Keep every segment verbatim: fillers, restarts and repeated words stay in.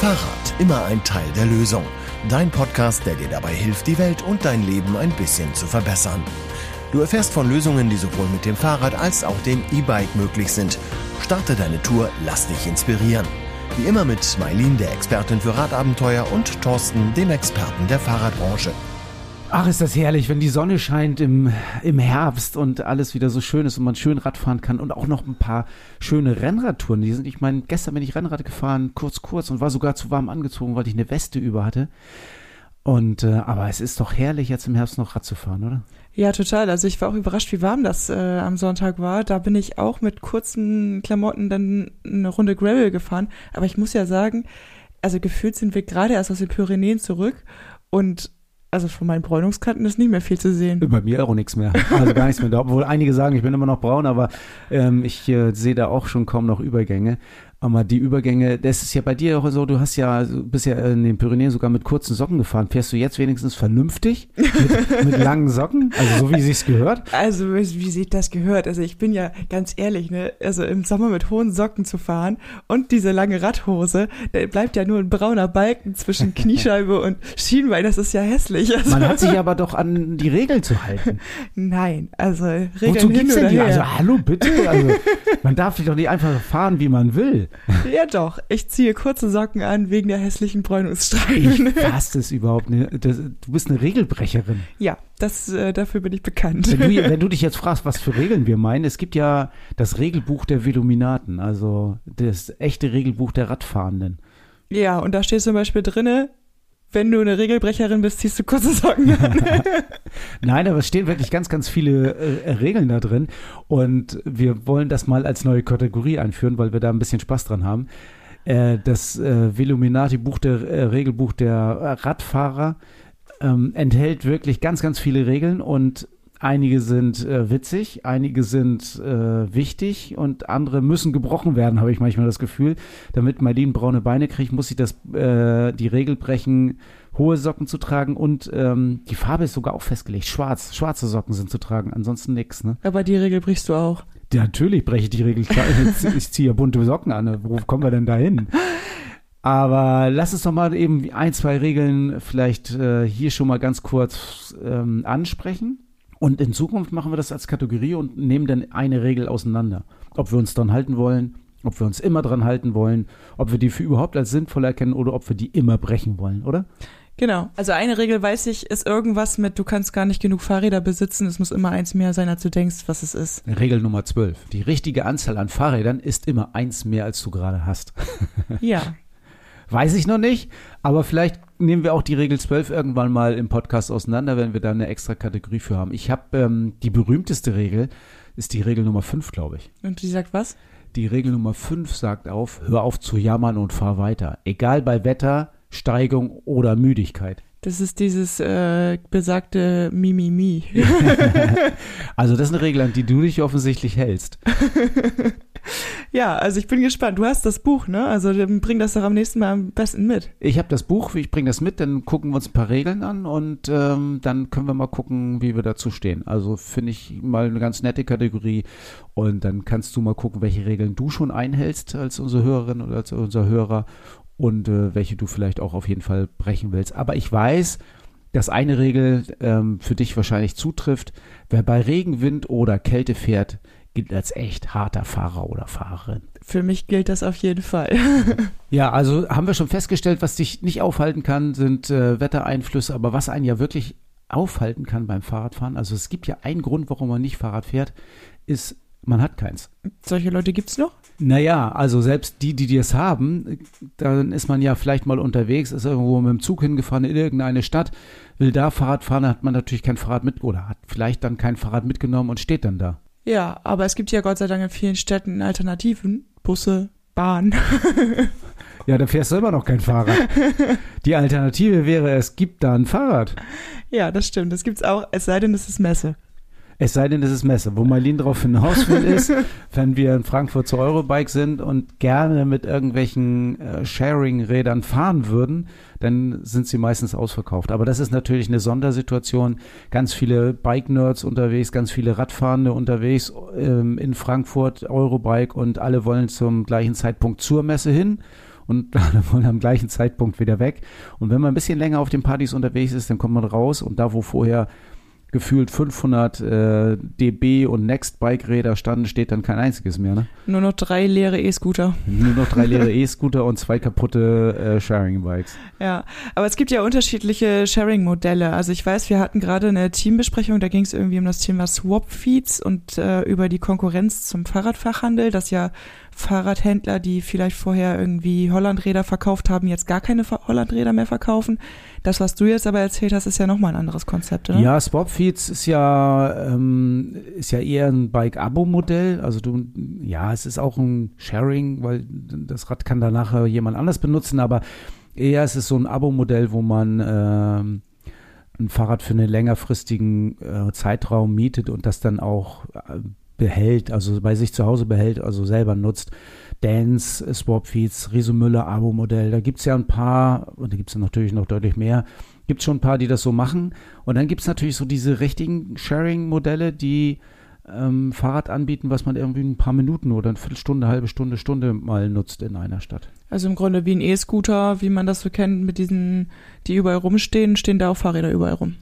Fahrrad, immer ein Teil der Lösung. Dein Podcast, der dir dabei hilft, die Welt und dein Leben ein bisschen zu verbessern. Du erfährst von Lösungen, die sowohl mit dem Fahrrad als auch dem E-Bike möglich sind. Starte deine Tour, lass dich inspirieren. Wie immer mit Maylin, der Expertin für Radabenteuer, und Thorsten, dem Experten der Fahrradbranche. Ach, ist das herrlich, wenn die Sonne scheint im, im Herbst und alles wieder so schön ist und man schön Rad fahren kann und auch noch ein paar schöne Rennradtouren. Die sind, ich meine, gestern bin ich Rennrad gefahren, kurz, kurz und war sogar zu warm angezogen, weil ich eine Weste über hatte. Und, äh, aber es ist doch herrlich, jetzt im Herbst noch Rad zu fahren, oder? Ja, total. Also ich war auch überrascht, wie warm das äh, am Sonntag war. Da bin ich auch mit kurzen Klamotten dann eine Runde Gravel gefahren. Aber ich muss ja sagen, also gefühlt sind wir gerade erst aus den Pyrenäen zurück und also von meinen Bräunungskanten ist nicht mehr viel zu sehen. Bei mir auch nichts mehr. Also gar nichts mehr da. Obwohl einige sagen, ich bin immer noch braun, aber ähm, ich äh, sehe da auch schon kaum noch Übergänge. Aber die Übergänge, das ist ja bei dir auch so, du hast ja, bist ja in den Pyrenäen sogar mit kurzen Socken gefahren. Fährst du jetzt wenigstens vernünftig mit, mit langen Socken? Also so wie sich's gehört? Also wie sich das gehört. Also ich bin ja ganz ehrlich, ne, also im Sommer mit hohen Socken zu fahren und diese lange Radhose, da bleibt ja nur ein brauner Balken zwischen Kniescheibe und Schienbein. Das ist ja hässlich. Also man hat sich aber doch an die Regeln zu halten. Nein, also Regeln Wozu hin gibt's oder denn die? her. Also hallo, bitte? Also man darf doch nicht einfach fahren, wie man will. Ja doch, ich ziehe kurze Socken an wegen der hässlichen Bräunungsstreifen. Ich fasse es überhaupt nicht. Das, du bist eine Regelbrecherin. Ja, das, äh, dafür bin ich bekannt. Wenn du, wenn du dich jetzt fragst, was für Regeln wir meinen, es gibt ja das Regelbuch der Velominaten, also das echte Regelbuch der Radfahrenden. Ja, und da steht zum Beispiel drinne, wenn du eine Regelbrecherin bist, ziehst du kurze Socken an. Nein, aber es stehen wirklich ganz, ganz viele äh, Regeln da drin und wir wollen das mal als neue Kategorie einführen, weil wir da ein bisschen Spaß dran haben. Äh, das äh, Veluminati-Buch, der äh, Regelbuch der Radfahrer ähm, enthält wirklich ganz, ganz viele Regeln und einige sind äh, witzig, einige sind äh, wichtig und andere müssen gebrochen werden, habe ich manchmal das Gefühl. Damit Maylin braune Beine kriegt, muss sie das, äh, die Regel brechen, hohe Socken zu tragen und ähm, die Farbe ist sogar auch festgelegt. Schwarz, schwarze Socken sind zu tragen, ansonsten nichts. Ne? Aber die Regel brichst du auch. Ja, natürlich breche ich die Regel. Ich ziehe ja bunte Socken an. Wo kommen wir denn da hin? Aber lass uns doch mal eben ein, zwei Regeln vielleicht äh, hier schon mal ganz kurz ähm, ansprechen. Und in Zukunft machen wir das als Kategorie und nehmen dann eine Regel auseinander. Ob wir uns dran halten wollen, ob wir uns immer dran halten wollen, ob wir die für überhaupt als sinnvoll erkennen oder ob wir die immer brechen wollen, oder? Genau. Also eine Regel, weiß ich, ist irgendwas mit, du kannst gar nicht genug Fahrräder besitzen. Es muss immer eins mehr sein, als du denkst, was es ist. Regel Nummer zwölf. Die richtige Anzahl an Fahrrädern ist immer eins mehr, als du gerade hast. Ja. Weiß ich noch nicht, aber vielleicht nehmen wir auch die Regel zwölf irgendwann mal im Podcast auseinander, wenn wir da eine extra Kategorie für haben. Ich habe ähm, die berühmteste Regel, ist die Regel Nummer fünf, glaube ich. Und die sagt was? Die Regel Nummer fünf sagt auf, hör auf zu jammern und fahr weiter. Egal bei Wetter, Steigung oder Müdigkeit. Das ist dieses äh, besagte Mimimi. Also das ist eine Regel, an die du dich offensichtlich hältst. Ja, also ich bin gespannt. Du hast das Buch, ne? Also dann bring das doch am nächsten Mal am besten mit. Ich habe das Buch, ich bringe das mit, dann gucken wir uns ein paar Regeln an und ähm, dann können wir mal gucken, wie wir dazu stehen. Also finde ich mal eine ganz nette Kategorie und dann kannst du mal gucken, welche Regeln du schon einhältst als unsere Hörerin oder als unser Hörer und äh, welche du vielleicht auch auf jeden Fall brechen willst. Aber ich weiß, dass eine Regel ähm, für dich wahrscheinlich zutrifft. Wer bei Regen, Wind oder Kälte fährt, gilt als echt harter Fahrer oder Fahrerin. Für mich gilt das auf jeden Fall. Ja, also haben wir schon festgestellt, was dich nicht aufhalten kann, sind äh, Wettereinflüsse, aber was einen ja wirklich aufhalten kann beim Fahrradfahren, also es gibt ja einen Grund, warum man nicht Fahrrad fährt, ist, man hat keins. Solche Leute gibt's noch? Naja, also selbst die, die das haben, dann ist man ja vielleicht mal unterwegs, ist irgendwo mit dem Zug hingefahren in irgendeine Stadt, will da Fahrrad fahren, hat man natürlich kein Fahrrad mit oder hat vielleicht dann kein Fahrrad mitgenommen und steht dann da. Ja, aber es gibt ja Gott sei Dank in vielen Städten Alternativen, Busse, Bahn. Ja, da fährst du immer noch kein Fahrrad. Die Alternative wäre, es gibt da ein Fahrrad. Ja, das stimmt, das gibt's auch, es sei denn, es ist Messe. Es sei denn, es ist Messe. Wo Maylin drauf hinaus will, ist, wenn wir in Frankfurt zur Eurobike sind und gerne mit irgendwelchen äh, Sharing-Rädern fahren würden, dann sind sie meistens ausverkauft. Aber das ist natürlich eine Sondersituation. Ganz viele Bike-Nerds unterwegs, ganz viele Radfahrende unterwegs ähm, in Frankfurt, Eurobike und alle wollen zum gleichen Zeitpunkt zur Messe hin. und wollen am gleichen Zeitpunkt wieder weg. Und wenn man ein bisschen länger auf den Partys unterwegs ist, dann kommt man raus und da, wo vorher gefühlt fünfhundert äh, dB und Nextbike-Räder standen, steht dann kein einziges mehr, ne? Nur noch drei leere E-Scooter. Nur noch drei leere E-Scooter und zwei kaputte äh, Sharing-Bikes. Ja, aber es gibt ja unterschiedliche Sharing-Modelle. Also ich weiß, wir hatten gerade eine Teambesprechung, da ging es irgendwie um das Thema Swap-Feeds und äh, über die Konkurrenz zum Fahrradfachhandel, dass ja Fahrradhändler, die vielleicht vorher irgendwie Hollandräder verkauft haben, jetzt gar keine Hollandräder mehr verkaufen. Das, was du jetzt aber erzählt hast, ist ja nochmal ein anderes Konzept, oder? Ja, Swapfeeds ist ja, ähm, ist ja eher ein Bike-Abo-Modell. Also du, ja, es ist auch ein Sharing, weil das Rad kann danach jemand anders benutzen, aber eher ist es so ein Abo-Modell, wo man ähm, ein Fahrrad für einen längerfristigen äh, Zeitraum mietet und das dann auch äh, behält, also bei sich zu Hause behält, also selber nutzt. Dance, Swapfeeds, Riso Müller, Abo-Modell, da gibt es ja ein paar, und da gibt es natürlich noch deutlich mehr, gibt es schon ein paar, die das so machen. Und dann gibt es natürlich so diese richtigen Sharing-Modelle, die ähm, Fahrrad anbieten, was man irgendwie ein paar Minuten oder eine Viertelstunde, halbe Stunde, Stunde mal nutzt in einer Stadt. Also im Grunde wie ein E-Scooter, wie man das so kennt, mit diesen, die überall rumstehen, stehen da auch Fahrräder überall rum.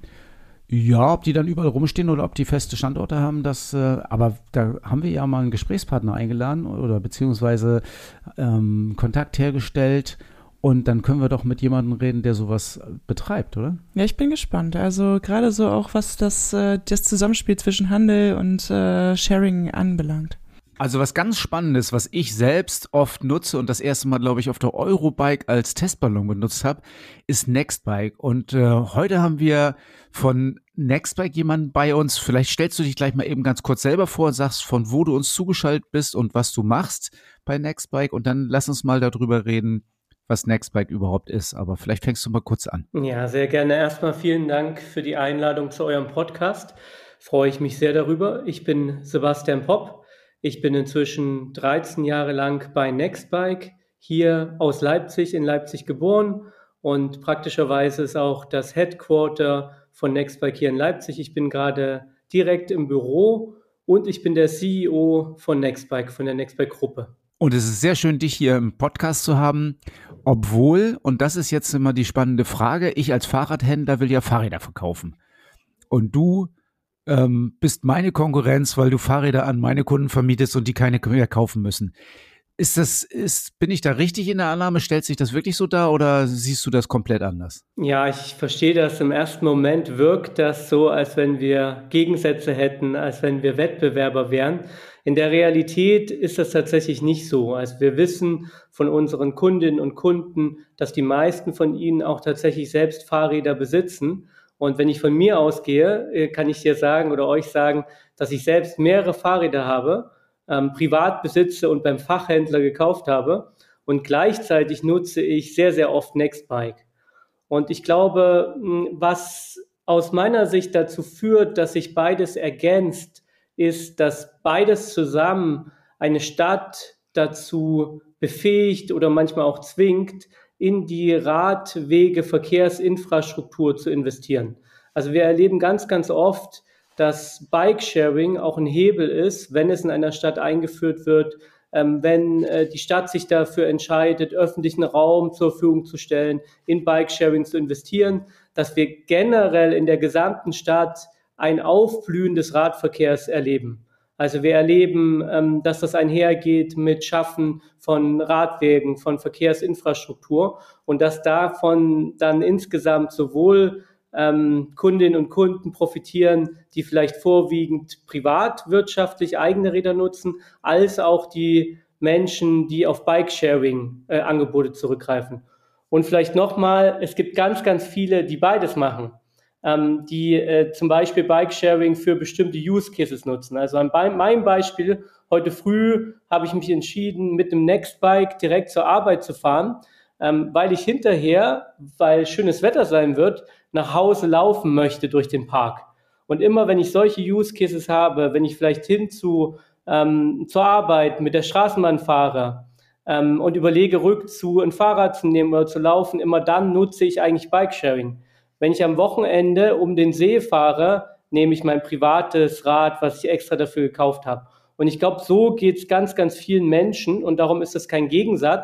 Ja, ob die dann überall rumstehen oder ob die feste Standorte haben, das, äh, aber da haben wir ja mal einen Gesprächspartner eingeladen oder beziehungsweise ähm, Kontakt hergestellt und dann können wir doch mit jemandem reden, der sowas betreibt, oder? Ja, ich bin gespannt. Also gerade so auch, was das, äh, das Zusammenspiel zwischen Handel und äh, Sharing anbelangt. Also was ganz Spannendes, was ich selbst oft nutze und das erste Mal, glaube ich, auf der Eurobike als Testballon benutzt habe, ist Nextbike. Und äh, heute haben wir von Nextbike jemanden bei uns. Vielleicht stellst du dich gleich mal eben ganz kurz selber vor und sagst, von wo du uns zugeschaltet bist und was du machst bei Nextbike. Und dann lass uns mal darüber reden, was Nextbike überhaupt ist. Aber vielleicht fängst du mal kurz an. Ja, sehr gerne. Erstmal vielen Dank für die Einladung zu eurem Podcast. Freue ich mich sehr darüber. Ich bin Sebastian Popp. Ich bin inzwischen dreizehn Jahre lang bei Nextbike, hier aus Leipzig, in Leipzig geboren und praktischerweise ist auch das Headquarter von Nextbike hier in Leipzig. Ich bin gerade direkt im Büro und ich bin der C E O von Nextbike, von der Nextbike-Gruppe. Und es ist sehr schön, dich hier im Podcast zu haben, obwohl, und das ist jetzt immer die spannende Frage, ich als Fahrradhändler will ja Fahrräder verkaufen. Und du ähm, bist meine Konkurrenz, weil du Fahrräder an meine Kunden vermietest und die keine mehr kaufen müssen. Ist das, ist, bin ich da richtig in der Annahme? Stellt sich das wirklich so dar oder siehst du das komplett anders? Ja, ich verstehe das. Im ersten Moment wirkt das so, als wenn wir Gegensätze hätten, als wenn wir Wettbewerber wären. In der Realität ist das tatsächlich nicht so. Also wir wissen von unseren Kundinnen und Kunden, dass die meisten von ihnen auch tatsächlich selbst Fahrräder besitzen. Und wenn ich von mir ausgehe, kann ich dir sagen oder euch sagen, dass ich selbst mehrere Fahrräder habe, ähm, privat besitze und beim Fachhändler gekauft habe. Und gleichzeitig nutze ich sehr, sehr oft Nextbike. Und ich glaube, was aus meiner Sicht dazu führt, dass sich beides ergänzt, ist, dass beides zusammen eine Stadt dazu befähigt oder manchmal auch zwingt, in die Radwege, Verkehrsinfrastruktur zu investieren. Also wir erleben ganz, ganz oft, dass Bike-Sharing auch ein Hebel ist, wenn es in einer Stadt eingeführt wird, ähm, wenn äh, die Stadt sich dafür entscheidet, öffentlichen Raum zur Verfügung zu stellen, in Bike-Sharing zu investieren, dass wir generell in der gesamten Stadt ein Aufblühen des Radverkehrs erleben. Also wir erleben, ähm, dass das einhergeht mit Schaffen von Radwegen, von Verkehrsinfrastruktur und dass davon dann insgesamt sowohl ähm, Kundinnen und Kunden profitieren, die vielleicht vorwiegend privatwirtschaftlich eigene Räder nutzen, als auch die Menschen, die auf Bike-Sharing-Angebote äh, zurückgreifen. Und vielleicht nochmal, es gibt ganz, ganz viele, die beides machen. Ähm, die äh, zum Beispiel Bike-Sharing für bestimmte Use-Cases nutzen. Also an bei, meinem Beispiel, heute früh habe ich mich entschieden, mit dem Nextbike direkt zur Arbeit zu fahren, ähm, weil ich hinterher, weil schönes Wetter sein wird, nach Hause laufen möchte durch den Park. Und immer, wenn ich solche Use-Cases habe, wenn ich vielleicht hin zu, ähm, zur Arbeit mit der Straßenbahn fahre ähm, und überlege, rückzu ein Fahrrad zu nehmen oder zu laufen, immer dann nutze ich eigentlich Bike-Sharing. Wenn ich am Wochenende um den See fahre, nehme ich mein privates Rad, was ich extra dafür gekauft habe. Und ich glaube, so geht es ganz, ganz vielen Menschen und darum ist das kein Gegensatz,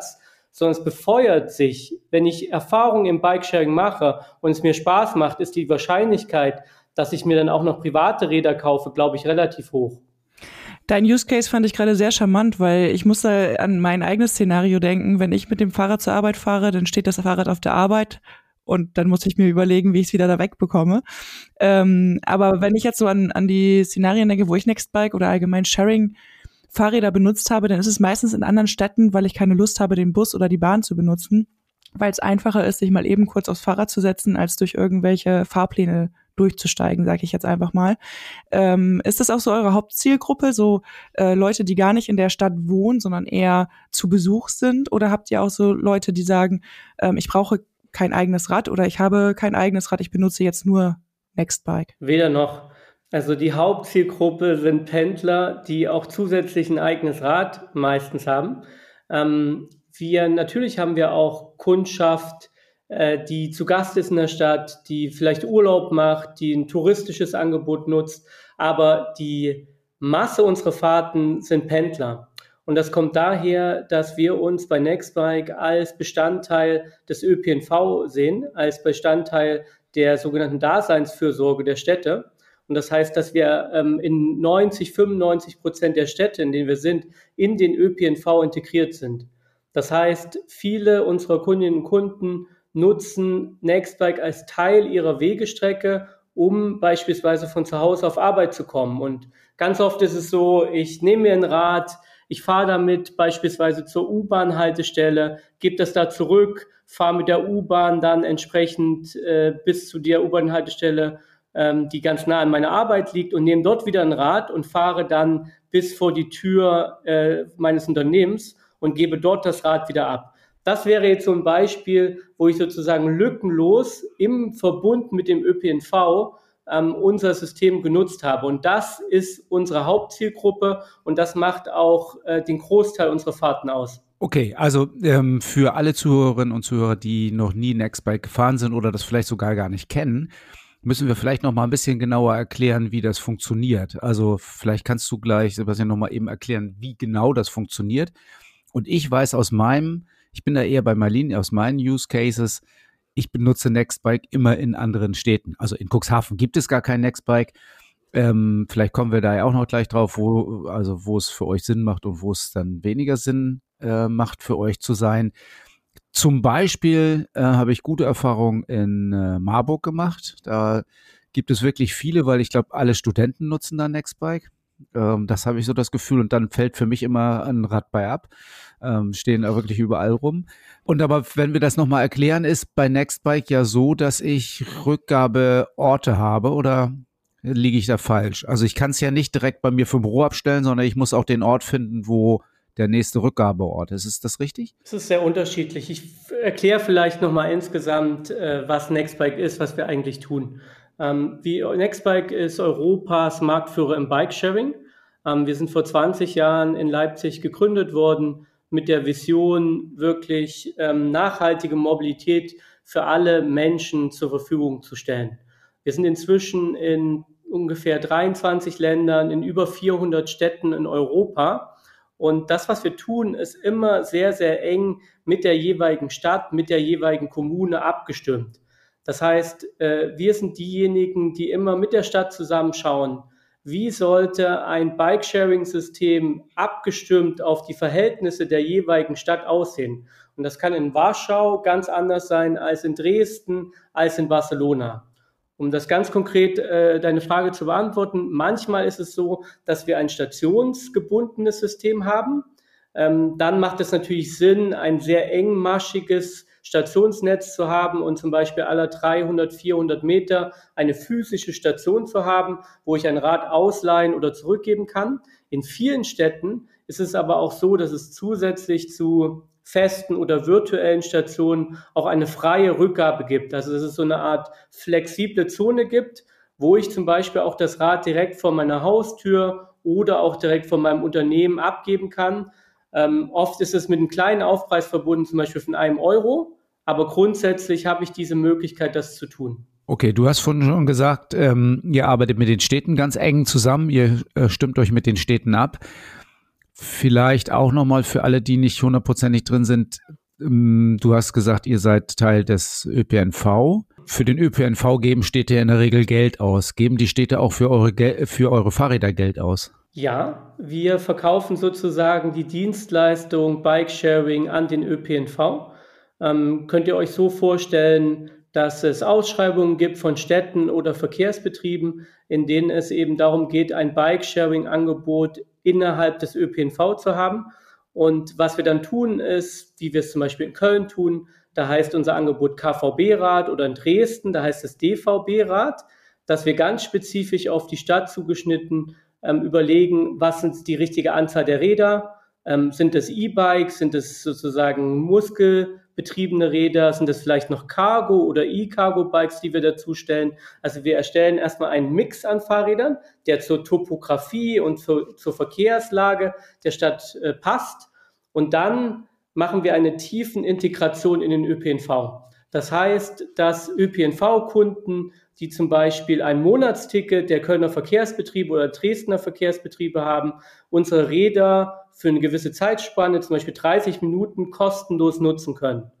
sondern es befeuert sich. Wenn ich Erfahrung im Bikesharing mache und es mir Spaß macht, ist die Wahrscheinlichkeit, dass ich mir dann auch noch private Räder kaufe, glaube ich, relativ hoch. Dein Use Case fand ich gerade sehr charmant, weil ich musste an mein eigenes Szenario denken. Wenn ich mit dem Fahrrad zur Arbeit fahre, dann steht das Fahrrad auf der Arbeit und dann muss ich mir überlegen, wie ich es wieder da wegbekomme. Ähm, aber wenn ich jetzt so an, an die Szenarien denke, wo ich Nextbike oder allgemein Sharing Fahrräder benutzt habe, dann ist es meistens in anderen Städten, weil ich keine Lust habe, den Bus oder die Bahn zu benutzen, weil es einfacher ist, sich mal eben kurz aufs Fahrrad zu setzen, als durch irgendwelche Fahrpläne durchzusteigen, sage ich jetzt einfach mal. Ähm, ist das auch so eure Hauptzielgruppe, so äh, Leute, die gar nicht in der Stadt wohnen, sondern eher zu Besuch sind? Oder habt ihr auch so Leute, die sagen, ähm, ich brauche kein eigenes Rad oder ich habe kein eigenes Rad, ich benutze jetzt nur Nextbike? Weder noch. Also die Hauptzielgruppe sind Pendler, die auch zusätzlich ein eigenes Rad meistens haben. Ähm, wir natürlich haben wir auch Kundschaft, die zu Gast ist in der Stadt, die vielleicht Urlaub macht, die ein touristisches Angebot nutzt, aber die Masse unserer Fahrten sind Pendler. Und das kommt daher, dass wir uns bei Nextbike als Bestandteil des Ö P N V sehen, als Bestandteil der sogenannten Daseinsfürsorge der Städte. Und das heißt, dass wir ähm, in neunzig, fünfundneunzig Prozent der Städte, in denen wir sind, in den Ö P N V integriert sind. Das heißt, viele unserer Kundinnen und Kunden nutzen Nextbike als Teil ihrer Wegestrecke, um beispielsweise von zu Hause auf Arbeit zu kommen. Und ganz oft ist es so, ich nehme mir ein Rad, ich fahre damit beispielsweise zur U-Bahn-Haltestelle, gebe das da zurück, fahre mit der U-Bahn dann entsprechend äh, bis zu der U-Bahn-Haltestelle, ähm, die ganz nah an meiner Arbeit liegt, und nehme dort wieder ein Rad und fahre dann bis vor die Tür äh, meines Unternehmens und gebe dort das Rad wieder ab. Das wäre jetzt so ein Beispiel, wo ich sozusagen lückenlos im Verbund mit dem Ö P N V ähm, unser System genutzt habe. Und das ist unsere Hauptzielgruppe und das macht auch äh, den Großteil unserer Fahrten aus. Okay, also ähm, für alle Zuhörerinnen und Zuhörer, die noch nie Nextbike gefahren sind oder das vielleicht sogar gar nicht kennen, müssen wir vielleicht noch mal ein bisschen genauer erklären, wie das funktioniert. Also vielleicht kannst du gleich, Sebastian, noch mal eben erklären, wie genau das funktioniert. Und ich weiß aus meinem Ich bin da eher bei Marlene aus meinen Use Cases. Ich benutze Nextbike immer in anderen Städten. Also in Cuxhaven gibt es gar kein Nextbike. Ähm, vielleicht kommen wir da ja auch noch gleich drauf, wo, also wo es für euch Sinn macht und wo es dann weniger Sinn äh, macht für euch zu sein. Zum Beispiel äh, habe ich gute Erfahrungen in äh, Marburg gemacht. Da gibt es wirklich viele, weil ich glaube, alle Studenten nutzen da Nextbike. Ähm, das habe ich so das Gefühl. Und dann fällt für mich immer ein Rad bei ab. Ähm, stehen da wirklich überall rum. Und aber wenn wir das nochmal erklären, ist bei Nextbike ja so, dass ich Rückgabeorte habe, oder liege ich da falsch? Also ich kann es ja nicht direkt bei mir vom Büro abstellen, sondern ich muss auch den Ort finden, wo der nächste Rückgabeort ist. Ist das richtig? Es ist sehr unterschiedlich. Ich erkläre vielleicht nochmal insgesamt, äh, was Nextbike ist, was wir eigentlich tun. Ähm, wie Nextbike ist Europas Marktführer im Bikesharing. Ähm, wir sind vor zwanzig Jahren in Leipzig gegründet worden, mit der Vision, wirklich ähm, nachhaltige Mobilität für alle Menschen zur Verfügung zu stellen. Wir sind inzwischen in ungefähr dreiundzwanzig Ländern, in über vierhundert Städten in Europa. Und das, was wir tun, ist immer sehr, sehr eng mit der jeweiligen Stadt, mit der jeweiligen Kommune abgestimmt. Das heißt, äh, wir sind diejenigen, die immer mit der Stadt zusammenschauen, wie sollte ein Bikesharing-System abgestimmt auf die Verhältnisse der jeweiligen Stadt aussehen? Und das kann in Warschau ganz anders sein als in Dresden, als in Barcelona. Um das ganz konkret äh, deine Frage zu beantworten, manchmal ist es so, dass wir ein stationsgebundenes System haben. Ähm, dann macht es natürlich Sinn, ein sehr engmaschiges Stationsnetz zu haben und zum Beispiel alle dreihundert, vierhundert Meter eine physische Station zu haben, wo ich ein Rad ausleihen oder zurückgeben kann. In vielen Städten ist es aber auch so, dass es zusätzlich zu festen oder virtuellen Stationen auch eine freie Rückgabe gibt. Also dass es so eine Art flexible Zone gibt, wo ich zum Beispiel auch das Rad direkt vor meiner Haustür oder auch direkt von meinem Unternehmen abgeben kann. Ähm, oft ist es mit einem kleinen Aufpreis verbunden, zum Beispiel von einem Euro, aber grundsätzlich habe ich diese Möglichkeit, das zu tun. Okay, du hast vorhin schon gesagt, ähm, ihr arbeitet mit den Städten ganz eng zusammen, ihr äh, stimmt euch mit den Städten ab. Vielleicht auch nochmal für alle, die nicht hundertprozentig drin sind, du hast gesagt, ihr seid Teil des Ö P N V. Für den Ö P N V geben Städte in der Regel Geld aus. Geben die Städte auch für eure, Gel- für eure Fahrräder Geld aus? Ja, wir verkaufen sozusagen die Dienstleistung Bike-Sharing an den Ö P N V. Ähm, könnt ihr euch so vorstellen, dass es Ausschreibungen gibt von Städten oder Verkehrsbetrieben, in denen es eben darum geht, ein Bike-Sharing-Angebot innerhalb des Ö P N V zu haben. Und was wir dann tun ist, wie wir es zum Beispiel in Köln tun, da heißt unser Angebot K V B-Rad, oder in Dresden, da heißt es D V B-Rad, dass wir ganz spezifisch auf die Stadt zugeschnitten ähm, überlegen, was sind die richtige Anzahl der Räder, ähm, sind es E-Bikes, sind es sozusagen muskelbetriebene Räder, sind es vielleicht noch Cargo- oder E-Cargo-Bikes, die wir dazu stellen. Also wir erstellen erstmal einen Mix an Fahrrädern, der zur Topografie und zur, zur Verkehrslage der Stadt äh, passt, und dann machen wir eine tiefen Integration in den Ö P N V. Das heißt, dass Ö P N V-Kunden, die zum Beispiel ein Monatsticket der Kölner Verkehrsbetriebe oder Dresdner Verkehrsbetriebe haben, unsere Räder für eine gewisse Zeitspanne, zum Beispiel dreißig Minuten, kostenlos nutzen können.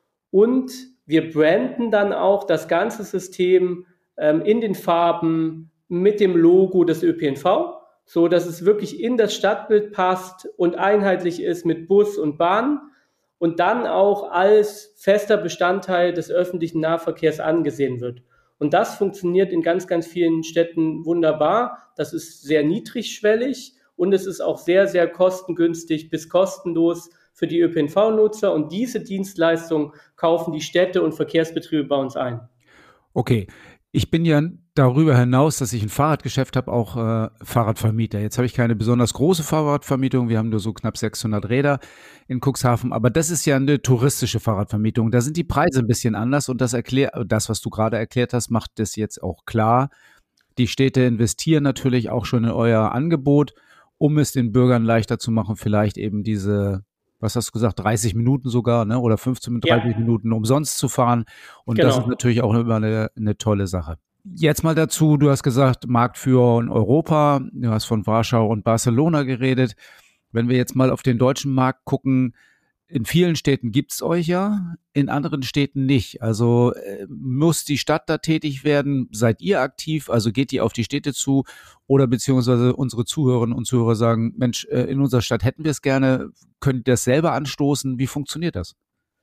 Und wir branden dann auch das ganze System ähm, in den Farben mit dem Logo des Ö P N V, so dass es wirklich in das Stadtbild passt und einheitlich ist mit Bus und Bahn und dann auch als fester Bestandteil des öffentlichen Nahverkehrs angesehen wird. Und das funktioniert in ganz, ganz vielen Städten wunderbar. Das ist sehr niedrigschwellig und es ist auch sehr, sehr kostengünstig bis kostenlos für die Ö P N V-Nutzer. Und diese Dienstleistung kaufen die Städte und Verkehrsbetriebe bei uns ein. Okay, ich bin ja darüber hinaus, dass ich ein Fahrradgeschäft habe, auch äh, Fahrradvermieter. Jetzt habe ich keine besonders große Fahrradvermietung. Wir haben nur so knapp sechshundert Räder in Cuxhaven. Aber das ist ja eine touristische Fahrradvermietung. Da sind die Preise ein bisschen anders. Und das erklärt, das, was du gerade erklärt hast, macht das jetzt auch klar. Die Städte investieren natürlich auch schon in euer Angebot, um es den Bürgern leichter zu machen, vielleicht eben diese, was hast du gesagt, dreißig Minuten sogar, ne? Oder fünfzehn, dreißig ja. Minuten umsonst zu fahren. Und genau. Das ist natürlich auch immer eine, eine tolle Sache. Jetzt mal dazu, du hast gesagt, Marktführer in Europa, du hast von Warschau und Barcelona geredet. Wenn wir jetzt mal auf den deutschen Markt gucken, in vielen Städten gibt's euch ja, in anderen Städten nicht. Also äh, muss die Stadt da tätig werden? Seid ihr aktiv? Also geht ihr auf die Städte zu? Oder beziehungsweise unsere Zuhörerinnen und Zuhörer sagen, Mensch, äh, in unserer Stadt hätten wir es gerne, könnt ihr das selber anstoßen? Wie funktioniert das?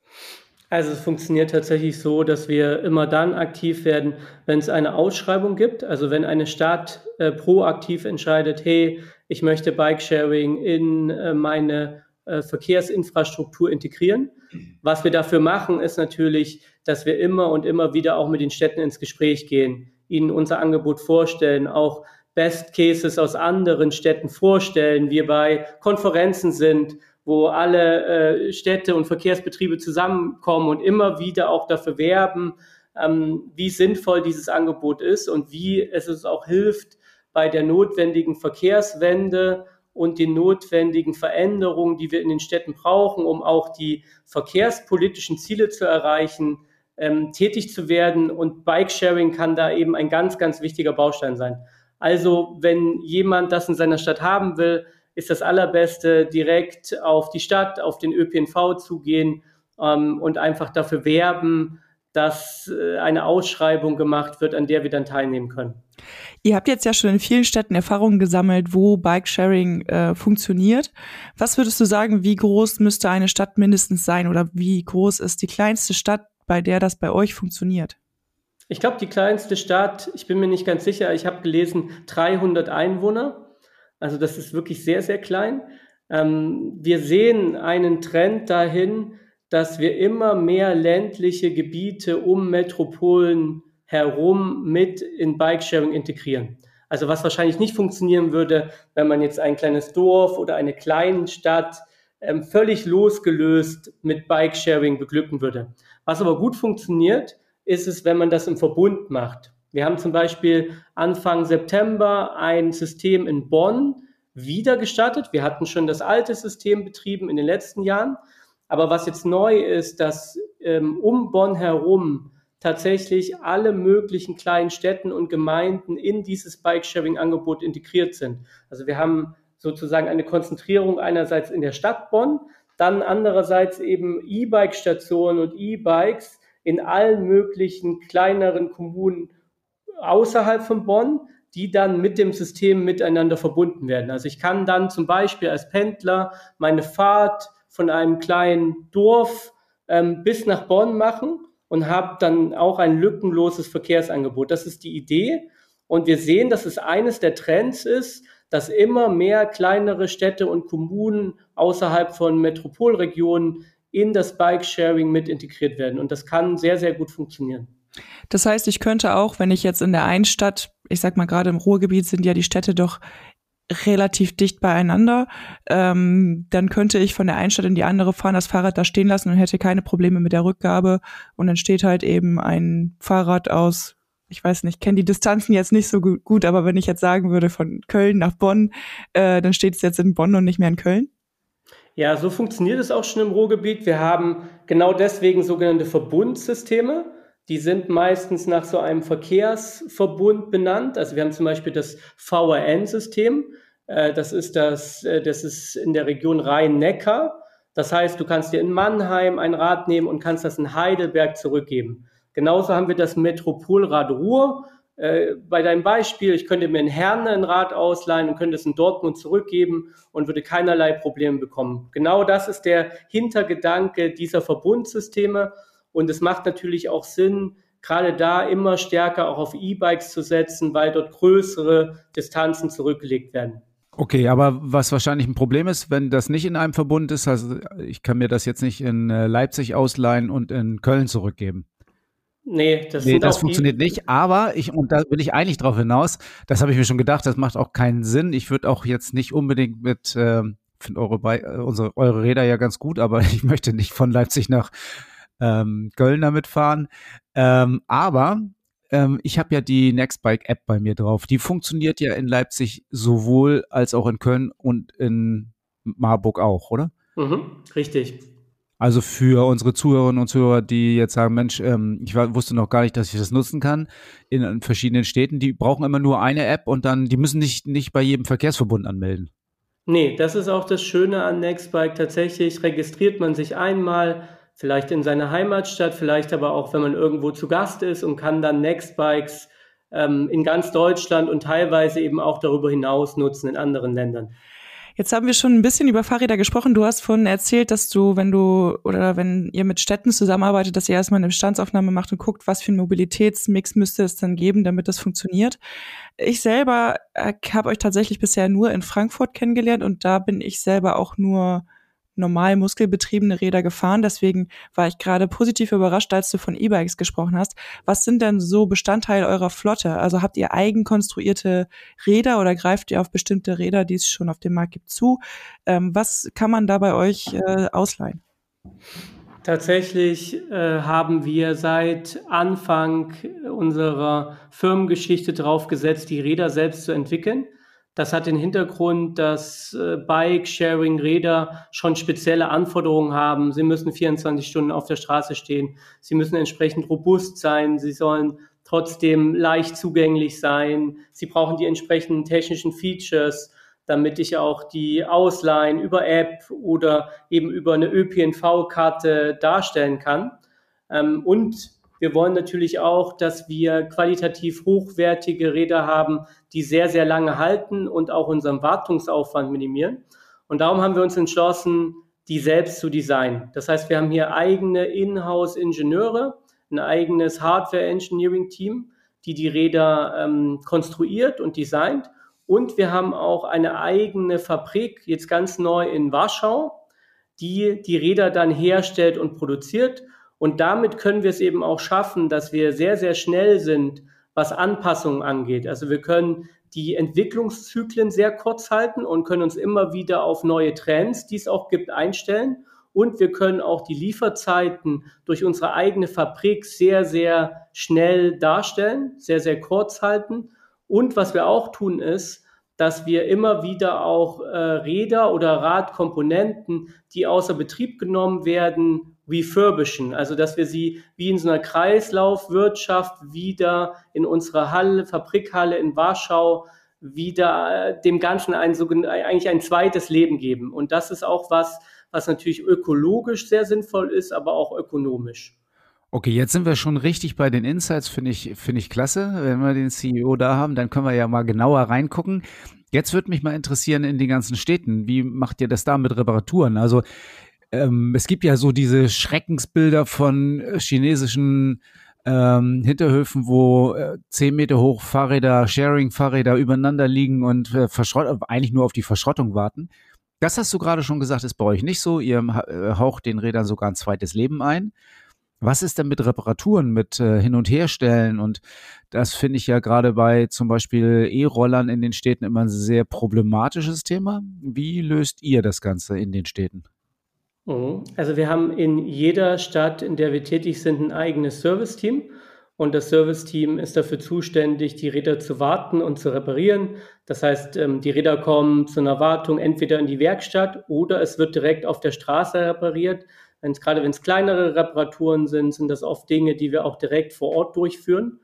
Also es funktioniert tatsächlich so, dass wir immer dann aktiv werden, wenn es eine Ausschreibung gibt. Also wenn eine Stadt äh, proaktiv entscheidet, hey, ich möchte Bikesharing in äh, meine äh, Verkehrsinfrastruktur integrieren. Was wir dafür machen, ist natürlich, dass wir immer und immer wieder auch mit den Städten ins Gespräch gehen, ihnen unser Angebot vorstellen, auch Best Cases aus anderen Städten vorstellen, wir bei Konferenzen sind, wo alle äh, Städte und Verkehrsbetriebe zusammenkommen und immer wieder auch dafür werben, ähm, wie sinnvoll dieses Angebot ist und wie es uns auch hilft bei der notwendigen Verkehrswende und den notwendigen Veränderungen, die wir in den Städten brauchen, um auch die verkehrspolitischen Ziele zu erreichen, ähm, tätig zu werden. Und Bikesharing kann da eben ein ganz, ganz wichtiger Baustein sein. Also wenn jemand das in seiner Stadt haben will, ist das Allerbeste, direkt auf die Stadt, auf den Ö P N V zugehen ähm, und einfach dafür werben, dass äh, eine Ausschreibung gemacht wird, an der wir dann teilnehmen können. Ihr habt jetzt ja schon in vielen Städten Erfahrungen gesammelt, wo Bikesharing äh, funktioniert. Was würdest du sagen, wie groß müsste eine Stadt mindestens sein oder wie groß ist die kleinste Stadt, bei der das bei euch funktioniert? Ich glaube, die kleinste Stadt, ich bin mir nicht ganz sicher, ich habe gelesen, dreihundert Einwohner. Also das ist wirklich sehr, sehr klein. Ähm, wir sehen einen Trend dahin, dass wir immer mehr ländliche Gebiete um Metropolen herum mit in Bikesharing integrieren. Also was wahrscheinlich nicht funktionieren würde, wenn man jetzt ein kleines Dorf oder eine kleine Stadt ähm, völlig losgelöst mit Bikesharing beglücken würde. Was aber gut funktioniert, ist es, wenn man das im Verbund macht. Wir haben zum Beispiel Anfang September ein System in Bonn wieder gestartet. Wir hatten schon das alte System betrieben in den letzten Jahren. Aber was jetzt neu ist, dass ähm, um Bonn herum tatsächlich alle möglichen kleinen Städten und Gemeinden in dieses Bikesharing-Angebot integriert sind. Also wir haben sozusagen eine Konzentrierung einerseits in der Stadt Bonn, Dann andererseits eben E-Bike-Stationen und E-Bikes in allen möglichen kleineren Kommunen außerhalb von Bonn, die dann mit dem System miteinander verbunden werden. Also ich kann dann zum Beispiel als Pendler meine Fahrt von einem kleinen Dorf ähm, bis nach Bonn machen und habe dann auch ein lückenloses Verkehrsangebot. Das ist die Idee. Und wir sehen, dass es eines der Trends ist, dass immer mehr kleinere Städte und Kommunen außerhalb von Metropolregionen in das Bike-Sharing mit integriert werden. Und das kann sehr, sehr gut funktionieren. Das heißt, ich könnte auch, wenn ich jetzt in der einen Stadt, ich sag mal gerade im Ruhrgebiet sind ja die Städte doch relativ dicht beieinander, ähm, dann könnte ich von der einen Stadt in die andere fahren, das Fahrrad da stehen lassen und hätte keine Probleme mit der Rückgabe. Und dann steht halt eben ein Fahrrad aus, ich weiß nicht, kenne die Distanzen jetzt nicht so gut, gut, aber wenn ich jetzt sagen würde von Köln nach Bonn, äh, dann steht es jetzt in Bonn und nicht mehr in Köln. Ja, so funktioniert es auch schon im Ruhrgebiet. Wir haben genau deswegen sogenannte Verbundsysteme. Die sind meistens nach so einem Verkehrsverbund benannt. Also wir haben zum Beispiel das V R N-System. Das ist das, das ist in der Region Rhein-Neckar. Das heißt, du kannst dir in Mannheim ein Rad nehmen und kannst das in Heidelberg zurückgeben. Genauso haben wir das Metropolrad Ruhr. Äh, bei deinem Beispiel, ich könnte mir in Herne ein Rad ausleihen und könnte es in Dortmund zurückgeben und würde keinerlei Probleme bekommen. Genau das ist der Hintergedanke dieser Verbundsysteme. Und es macht natürlich auch Sinn, gerade da immer stärker auch auf E-Bikes zu setzen, weil dort größere Distanzen zurückgelegt werden. Okay, aber was wahrscheinlich ein Problem ist, wenn das nicht in einem Verbund ist, also ich kann mir das jetzt nicht in Leipzig ausleihen und in Köln zurückgeben. Nee, das, nee, sind das auch funktioniert die, nicht, aber ich, und da will ich eigentlich drauf hinaus, das habe ich mir schon gedacht, das macht auch keinen Sinn. Ich würde auch jetzt nicht unbedingt mit, äh, finde eure, Be- unsere, eure Räder ja ganz gut, aber ich möchte nicht von Leipzig nach ähm, Köln damit fahren. Ähm, aber ähm, ich habe ja die Nextbike-App bei mir drauf. Die funktioniert ja in Leipzig sowohl als auch in Köln und in Marburg auch, oder? Mhm, richtig. Also für unsere Zuhörerinnen und Zuhörer, die jetzt sagen, Mensch, ähm, ich war, wusste noch gar nicht, dass ich das nutzen kann in, in verschiedenen Städten, die brauchen immer nur eine App und dann, die müssen nicht, nicht bei jedem Verkehrsverbund anmelden. Nee, das ist auch das Schöne an Nextbike. Tatsächlich registriert man sich einmal, vielleicht in seiner Heimatstadt, vielleicht aber auch, wenn man irgendwo zu Gast ist und kann dann Nextbikes ähm, in ganz Deutschland und teilweise eben auch darüber hinaus nutzen in anderen Ländern. Jetzt haben wir schon ein bisschen über Fahrräder gesprochen. Du hast vorhin erzählt, dass du, wenn du oder wenn ihr mit Städten zusammenarbeitet, dass ihr erstmal eine Bestandsaufnahme macht und guckt, was für einen Mobilitätsmix müsste es dann geben, damit das funktioniert. Ich selber habe euch tatsächlich bisher nur in Frankfurt kennengelernt und da bin ich selber auch nur normal muskelbetriebene Räder gefahren. Deswegen war ich gerade positiv überrascht, als du von E-Bikes gesprochen hast. Was sind denn so Bestandteile eurer Flotte? Also habt ihr eigen konstruierte Räder oder greift ihr auf bestimmte Räder, die es schon auf dem Markt gibt, zu? Ähm, was kann man da bei euch äh, ausleihen? Tatsächlich äh, haben wir seit Anfang unserer Firmengeschichte drauf gesetzt, die Räder selbst zu entwickeln. Das hat den Hintergrund, dass äh, Bike-Sharing-Räder schon spezielle Anforderungen haben. Sie müssen vierundzwanzig Stunden auf der Straße stehen. Sie müssen entsprechend robust sein. Sie sollen trotzdem leicht zugänglich sein. Sie brauchen die entsprechenden technischen Features, damit ich auch die Ausleihen über App oder eben über eine Ö P N V-Karte darstellen kann. Ähm, und wir wollen natürlich auch, dass wir qualitativ hochwertige Räder haben, die sehr, sehr lange halten und auch unseren Wartungsaufwand minimieren. Und darum haben wir uns entschlossen, die selbst zu designen. Das heißt, wir haben hier eigene Inhouse-Ingenieure, ein eigenes Hardware-Engineering-Team, die die Räder ähm, konstruiert und designt. Und wir haben auch eine eigene Fabrik, jetzt ganz neu in Warschau, die die Räder dann herstellt und produziert. Und damit können wir es eben auch schaffen, dass wir sehr, sehr schnell sind, was Anpassungen angeht. Also wir können die Entwicklungszyklen sehr kurz halten und können uns immer wieder auf neue Trends, die es auch gibt, einstellen. Und wir können auch die Lieferzeiten durch unsere eigene Fabrik sehr, sehr schnell darstellen, sehr, sehr kurz halten. Und was wir auch tun ist, dass wir immer wieder auch äh, Räder oder Radkomponenten, die außer Betrieb genommen werden, refurbischen, also dass wir sie wie in so einer Kreislaufwirtschaft wieder in unserer Halle, Fabrikhalle in Warschau wieder äh, dem Ganzen ein, so, eigentlich ein zweites Leben geben. Und das ist auch was, was natürlich ökologisch sehr sinnvoll ist, aber auch ökonomisch. Okay, jetzt sind wir schon richtig bei den Insights, finde ich, finde ich klasse. Wenn wir den C E O da haben, dann können wir ja mal genauer reingucken. Jetzt würde mich mal interessieren in den ganzen Städten, wie macht ihr das da mit Reparaturen? Also ähm, es gibt ja so diese Schreckensbilder von chinesischen ähm, Hinterhöfen, wo äh, zehn Meter hoch Fahrräder, Sharing-Fahrräder übereinander liegen und äh, verschrott- eigentlich nur auf die Verschrottung warten. Das hast du gerade schon gesagt, ist bei euch nicht so. Ihr äh, haucht den Rädern sogar ein zweites Leben ein. Was ist denn mit Reparaturen, mit äh, Hin- und Herstellen? Und das finde ich ja gerade bei zum Beispiel E-Rollern in den Städten immer ein sehr problematisches Thema. Wie löst ihr das Ganze in den Städten? Also wir haben in jeder Stadt, in der wir tätig sind, ein eigenes Serviceteam. Und das Serviceteam ist dafür zuständig, die Räder zu warten und zu reparieren. Das heißt, die Räder kommen zu einer Wartung entweder in die Werkstatt oder es wird direkt auf der Straße repariert. Wenn's, gerade wenn es kleinere Reparaturen sind, sind das oft Dinge, die wir auch direkt vor Ort durchführen.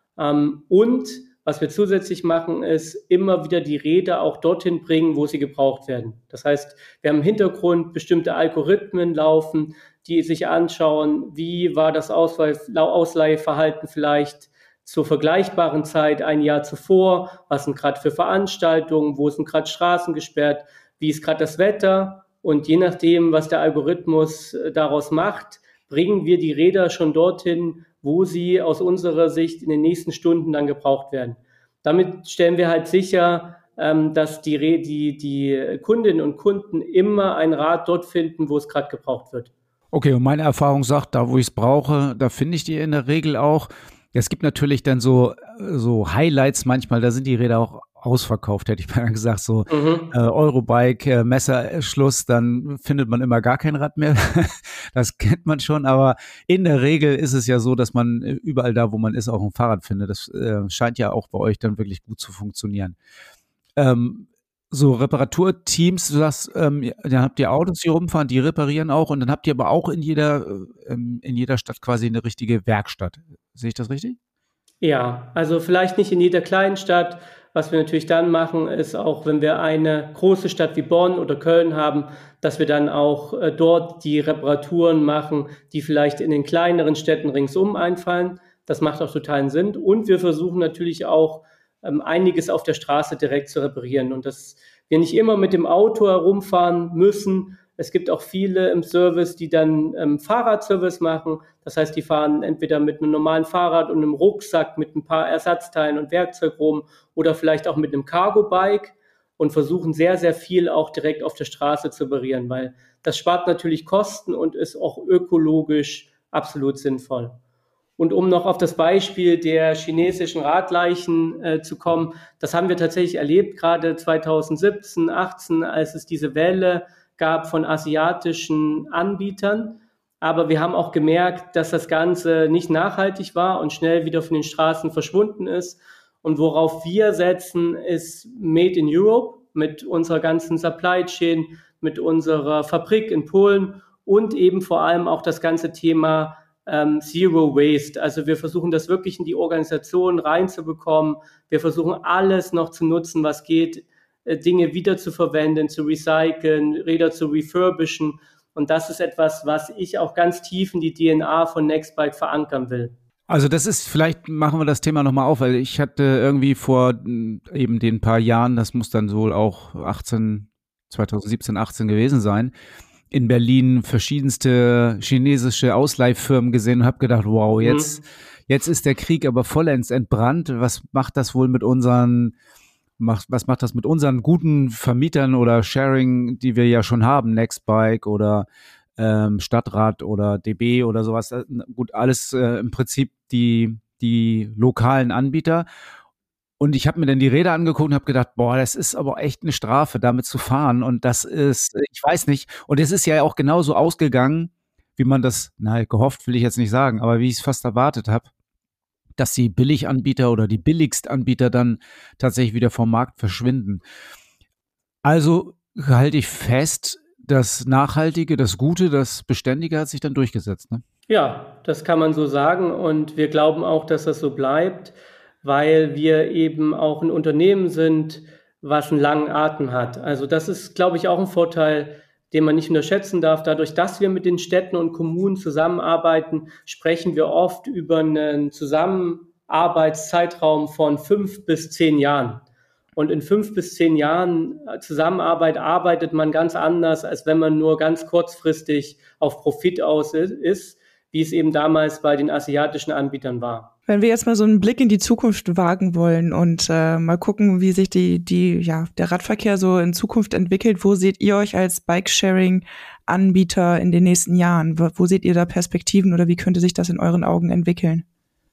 Und was wir zusätzlich machen, ist immer wieder die Räder auch dorthin bringen, wo sie gebraucht werden. Das heißt, wir haben im Hintergrund bestimmte Algorithmen laufen, die sich anschauen, wie war das Ausleihverhalten vielleicht zur vergleichbaren Zeit ein Jahr zuvor, was sind gerade für Veranstaltungen, wo sind gerade Straßen gesperrt, wie ist gerade das Wetter, und je nachdem, was der Algorithmus daraus macht, bringen wir die Räder schon dorthin, wo sie aus unserer Sicht in den nächsten Stunden dann gebraucht werden. Damit stellen wir halt sicher, dass die, die, die Kundinnen und Kunden immer ein Rad dort finden, wo es gerade gebraucht wird. Okay, und meine Erfahrung sagt, da wo ich es brauche, da finde ich die in der Regel auch. Es gibt natürlich dann so, so Highlights manchmal, da sind die Räder auch ausverkauft, hätte ich mal gesagt, so mhm. äh, Eurobike, äh, Messerschluss, dann findet man immer gar kein Rad mehr. Das kennt man schon, aber in der Regel ist es ja so, dass man überall da, wo man ist, auch ein Fahrrad findet. Das äh, scheint ja auch bei euch dann wirklich gut zu funktionieren. Ähm, so Reparaturteams, du sagst, ähm, dann habt ihr Autos, die rumfahren, die reparieren auch, und dann habt ihr aber auch in jeder, ähm, in jeder Stadt quasi eine richtige Werkstatt. Sehe ich das richtig? Ja, also vielleicht nicht in jeder kleinen Stadt. Was wir natürlich dann machen, ist auch, wenn wir eine große Stadt wie Bonn oder Köln haben, dass wir dann auch äh, dort die Reparaturen machen, die vielleicht in den kleineren Städten ringsum einfallen. Das macht auch totalen Sinn. Und wir versuchen natürlich auch, ähm, einiges auf der Straße direkt zu reparieren. Und dass wir nicht immer mit dem Auto herumfahren müssen. Es gibt auch viele im Service, die dann ähm, Fahrradservice machen. Das heißt, die fahren entweder mit einem normalen Fahrrad und einem Rucksack mit ein paar Ersatzteilen und Werkzeug rum oder vielleicht auch mit einem Cargo-Bike und versuchen sehr, sehr viel auch direkt auf der Straße zu reparieren, weil das spart natürlich Kosten und ist auch ökologisch absolut sinnvoll. Und um noch auf das Beispiel der chinesischen Radleichen äh, zu kommen, das haben wir tatsächlich erlebt, gerade zwanzig siebzehn, achtzehn, als es diese Welle gab von asiatischen Anbietern. Aber wir haben auch gemerkt, dass das Ganze nicht nachhaltig war und schnell wieder von den Straßen verschwunden ist. Und worauf wir setzen, ist Made in Europe mit unserer ganzen Supply Chain, mit unserer Fabrik in Polen und eben vor allem auch das ganze Thema ähm, Zero Waste. Also wir versuchen das wirklich in die Organisation reinzubekommen. Wir versuchen alles noch zu nutzen, was geht, Dinge wieder zu verwenden, zu recyceln, Räder zu refurbischen. Und das ist etwas, was ich auch ganz tief in die D N A von Nextbike verankern will. Also das ist, vielleicht machen wir das Thema nochmal auf, weil ich hatte irgendwie vor eben den paar Jahren, das muss dann wohl auch achtzehn, zwanzig siebzehn, achtzehn gewesen sein, in Berlin verschiedenste chinesische Ausleihfirmen gesehen und habe gedacht, wow, jetzt, mhm. jetzt ist der Krieg aber vollends entbrannt. Was macht das wohl mit unseren Macht, was macht das mit unseren guten Vermietern oder Sharing, die wir ja schon haben, Nextbike oder ähm, Stadtrat oder D B oder sowas, gut, alles äh, im Prinzip die, die lokalen Anbieter. Und ich habe mir dann die Räder angeguckt und habe gedacht, boah, das ist aber echt eine Strafe, damit zu fahren. Und das ist, ich weiß nicht, und es ist ja auch genauso ausgegangen, wie man das, na, gehofft will ich jetzt nicht sagen, aber wie ich es fast erwartet habe, dass die Billiganbieter oder die Billigstanbieter dann tatsächlich wieder vom Markt verschwinden. Also halte ich fest, das Nachhaltige, das Gute, das Beständige hat sich dann durchgesetzt, ne? Ja, das kann man so sagen, und wir glauben auch, dass das so bleibt, weil wir eben auch ein Unternehmen sind, was einen langen Atem hat. Also das ist, glaube ich, auch ein Vorteil, den man nicht unterschätzen darf. Dadurch, dass wir mit den Städten und Kommunen zusammenarbeiten, sprechen wir oft über einen Zusammenarbeitszeitraum von fünf bis zehn Jahren. Und in fünf bis zehn Jahren Zusammenarbeit arbeitet man ganz anders, als wenn man nur ganz kurzfristig auf Profit aus ist, wie es eben damals bei den asiatischen Anbietern war. Wenn wir jetzt mal so einen Blick in die Zukunft wagen wollen und äh, mal gucken, wie sich die, die, ja, der Radverkehr so in Zukunft entwickelt, wo seht ihr euch als Bike-Sharing-Anbieter in den nächsten Jahren? Wo, wo seht ihr da Perspektiven oder wie könnte sich das in euren Augen entwickeln?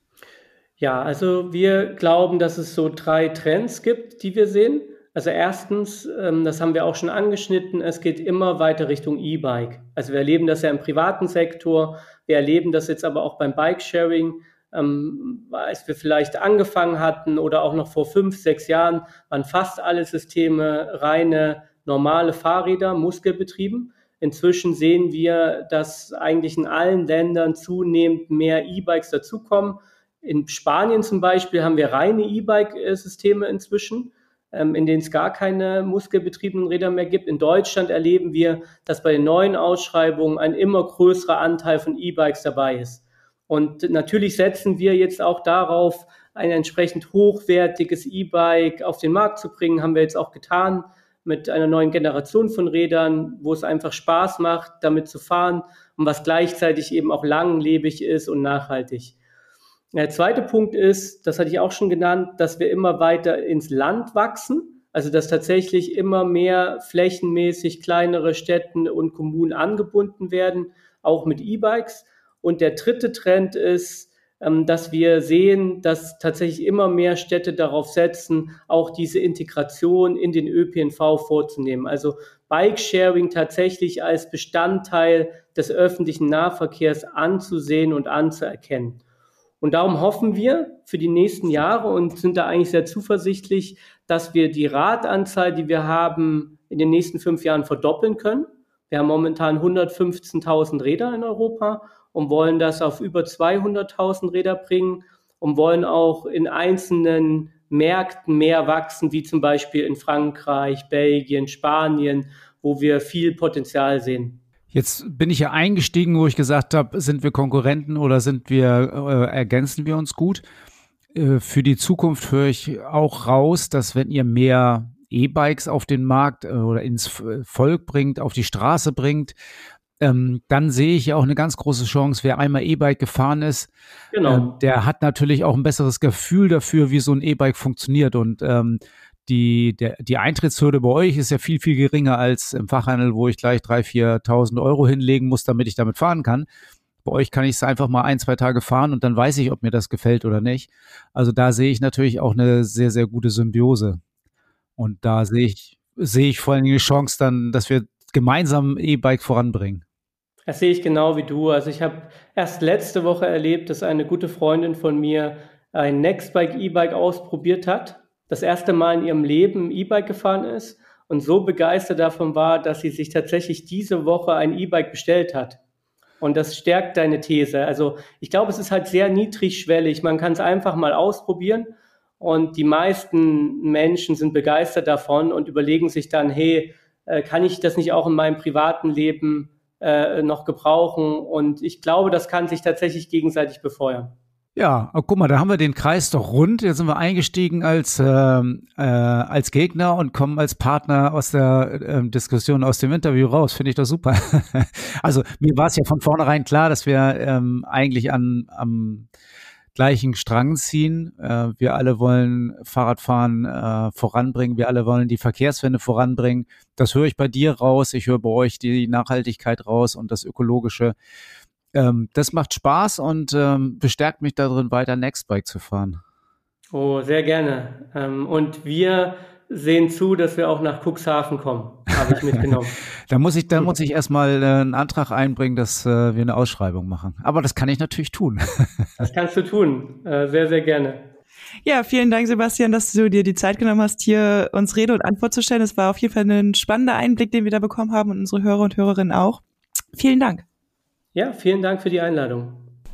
Ja, also wir glauben, dass es so drei Trends gibt, die wir sehen. Also erstens, ähm, das haben wir auch schon angeschnitten, es geht immer weiter Richtung E-Bike. Also wir erleben das ja im privaten Sektor, wir erleben das jetzt aber auch beim Bike-Sharing. Ähm, als wir vielleicht angefangen hatten oder auch noch vor fünf, sechs Jahren, waren fast alle Systeme reine normale Fahrräder, muskelbetrieben. Inzwischen sehen wir, dass eigentlich in allen Ländern zunehmend mehr E-Bikes dazukommen. In Spanien zum Beispiel haben wir reine E-Bike-Systeme inzwischen, ähm, in denen es gar keine muskelbetriebenen Räder mehr gibt. In Deutschland erleben wir, dass bei den neuen Ausschreibungen ein immer größerer Anteil von E-Bikes dabei ist. Und natürlich setzen wir jetzt auch darauf, ein entsprechend hochwertiges E-Bike auf den Markt zu bringen. Haben wir jetzt auch getan mit einer neuen Generation von Rädern, wo es einfach Spaß macht, damit zu fahren und was gleichzeitig eben auch langlebig ist und nachhaltig. Der zweite Punkt ist, das hatte ich auch schon genannt, dass wir immer weiter ins Land wachsen, also dass tatsächlich immer mehr flächenmäßig kleinere Städte und Kommunen angebunden werden, auch mit E-Bikes. Und der dritte Trend ist, dass wir sehen, dass tatsächlich immer mehr Städte darauf setzen, auch diese Integration in den Ö P N V vorzunehmen. Also Bike-Sharing tatsächlich als Bestandteil des öffentlichen Nahverkehrs anzusehen und anzuerkennen. Und darum hoffen wir für die nächsten Jahre und sind da eigentlich sehr zuversichtlich, dass wir die Radanzahl, die wir haben, in den nächsten fünf Jahren verdoppeln können. Wir haben momentan hundertfünfzehntausend Räder in Europa und wollen das auf über zweihunderttausend Räder bringen und wollen auch in einzelnen Märkten mehr wachsen, wie zum Beispiel in Frankreich, Belgien, Spanien, wo wir viel Potenzial sehen. Jetzt bin ich ja eingestiegen, wo ich gesagt habe, sind wir Konkurrenten oder sind wir, äh, ergänzen wir uns gut? Äh, für die Zukunft höre ich auch raus, dass wenn ihr mehr E-Bikes auf den Markt äh, oder ins Volk bringt, auf die Straße bringt, ähm, dann sehe ich ja auch eine ganz große Chance, wer einmal E-Bike gefahren ist, genau. ähm, der hat natürlich auch ein besseres Gefühl dafür, wie so ein E-Bike funktioniert und ähm, Die, der, die Eintrittshürde bei euch ist ja viel, viel geringer als im Fachhandel, wo ich gleich dreitausend, viertausend Euro hinlegen muss, damit ich damit fahren kann. Bei euch kann ich es einfach mal ein, zwei Tage fahren und dann weiß ich, ob mir das gefällt oder nicht. Also da sehe ich natürlich auch eine sehr, sehr gute Symbiose. Und da sehe ich, sehe ich vor allem die Chance dann, dass wir gemeinsam E-Bike voranbringen. Das sehe ich genau wie du. Also ich habe erst letzte Woche erlebt, dass eine gute Freundin von mir ein Nextbike E-Bike ausprobiert hat. Das erste Mal in ihrem Leben E-Bike gefahren ist und so begeistert davon war, dass sie sich tatsächlich diese Woche ein E-Bike bestellt hat. Und das stärkt deine These. Also ich glaube, es ist halt sehr niedrigschwellig. Man kann es einfach mal ausprobieren und die meisten Menschen sind begeistert davon und überlegen sich dann, hey, kann ich das nicht auch in meinem privaten Leben äh, noch gebrauchen? Und ich glaube, das kann sich tatsächlich gegenseitig befeuern. Ja, oh, guck mal, da haben wir den Kreis doch rund. Jetzt sind wir eingestiegen als ähm, äh, als Gegner und kommen als Partner aus der ähm, Diskussion, aus dem Interview raus. Finde ich doch super. Also mir war es ja von vornherein klar, dass wir ähm, eigentlich an am gleichen Strang ziehen. Äh, wir alle wollen Fahrradfahren äh, voranbringen. Wir alle wollen die Verkehrswende voranbringen. Das höre ich bei dir raus. Ich höre bei euch die Nachhaltigkeit raus und das Ökologische. Ähm, das macht Spaß und ähm, bestärkt mich darin, weiter Nextbike zu fahren. Oh, sehr gerne. Ähm, und wir sehen zu, dass wir auch nach Cuxhaven kommen, habe ich mitgenommen. Da muss ich, da muss ich erstmal äh, einen Antrag einbringen, dass äh, wir eine Ausschreibung machen. Aber das kann ich natürlich tun. Das kannst du tun. Äh, sehr, sehr gerne. Ja, vielen Dank, Sebastian, dass du dir die Zeit genommen hast, hier uns Rede und Antwort zu stellen. Es war auf jeden Fall ein spannender Einblick, den wir da bekommen haben und unsere Hörer und Hörerinnen auch. Vielen Dank. Ja, vielen Dank für die Einladung.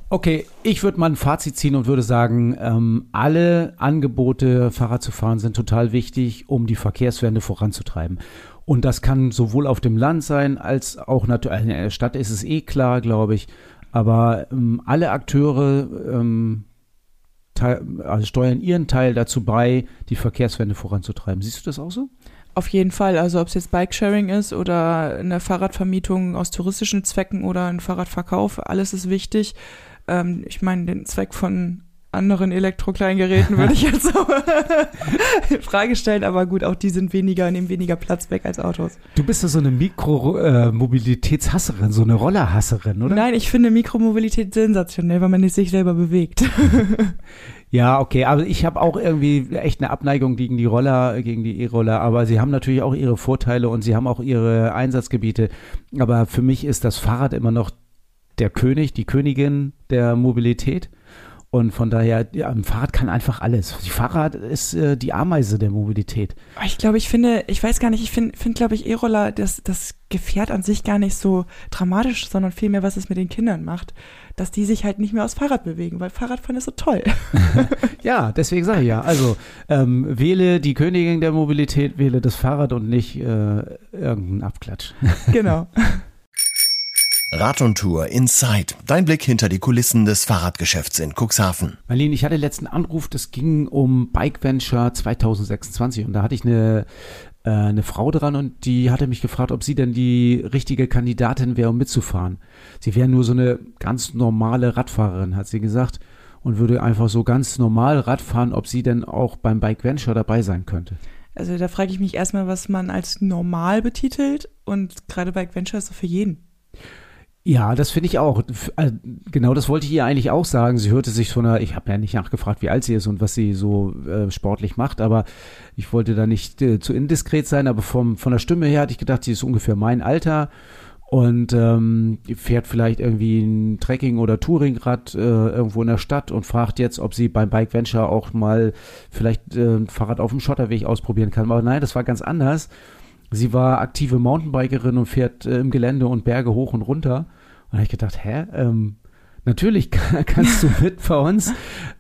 Okay, ich würde mal ein Fazit ziehen und würde sagen, ähm, alle Angebote, Fahrrad zu fahren, sind total wichtig, um die Verkehrswende voranzutreiben. Und das kann sowohl auf dem Land sein, als auch natürlich, in der Stadt ist es eh klar, glaube ich. Aber ähm, alle Akteure ähm, teil, also steuern ihren Teil dazu bei, die Verkehrswende voranzutreiben. Siehst du das auch so? Auf jeden Fall, also ob es jetzt Bikesharing ist oder eine Fahrradvermietung aus touristischen Zwecken oder ein Fahrradverkauf, alles ist wichtig. Ähm, ich meine, den Zweck von anderen Elektrokleingeräten würde ich jetzt so in Frage stellen, aber gut, auch die sind weniger, nehmen weniger Platz weg als Autos. Du bist ja so eine Mikromobilitätshasserin, so eine Rollerhasserin, oder? Nein, ich finde Mikromobilität sensationell, weil man sich selber bewegt. Ja, okay, aber ich habe auch irgendwie echt eine Abneigung gegen die Roller, gegen die E-Roller, aber sie haben natürlich auch ihre Vorteile und sie haben auch ihre Einsatzgebiete, aber für mich ist das Fahrrad immer noch der König, die Königin der Mobilität. Und von daher, ja, ein Fahrrad kann einfach alles. Die Fahrrad ist äh, die Ameise der Mobilität. Ich glaube, ich finde, ich weiß gar nicht, ich finde, find, glaube ich, E-Roller, das, das Gefährt an sich gar nicht so dramatisch, sondern vielmehr, was es mit den Kindern macht, dass die sich halt nicht mehr aufs Fahrrad bewegen, weil Fahrradfahren ist so toll. Ja, deswegen sage ich ja, also ähm, wähle die Königin der Mobilität, wähle das Fahrrad und nicht äh, irgendeinen Abklatsch. Genau. Rad und Tour Inside. Dein Blick hinter die Kulissen des Fahrradgeschäfts in Cuxhaven. Marlene, ich hatte letzten Anruf, das ging um Bike Venture zwanzig sechsundzwanzig und da hatte ich eine, äh, eine Frau dran und die hatte mich gefragt, ob sie denn die richtige Kandidatin wäre, um mitzufahren. Sie wäre nur so eine ganz normale Radfahrerin, hat sie gesagt, und würde einfach so ganz normal Radfahren, ob sie denn auch beim Bike Venture dabei sein könnte. Also da frage ich mich erstmal, was man als normal betitelt und gerade Bike Venture ist so für jeden. Ja, das finde ich auch. Genau, das wollte ich ihr eigentlich auch sagen. Sie hörte sich von einer, ich habe ja nicht nachgefragt, wie alt sie ist und was sie so äh, sportlich macht, aber ich wollte da nicht äh, zu indiskret sein, aber vom, von der Stimme her hatte ich gedacht, sie ist ungefähr mein Alter und ähm, fährt vielleicht irgendwie ein Trekking- oder Touringrad äh, irgendwo in der Stadt und fragt jetzt, ob sie beim Bike Venture auch mal vielleicht äh, ein Fahrrad auf dem Schotterweg ausprobieren kann. Aber nein, das war ganz anders. Sie war aktive Mountainbikerin und fährt äh, im Gelände und Berge hoch und runter. Und da habe ich gedacht, hä, ähm, natürlich kann, kannst du mit bei uns.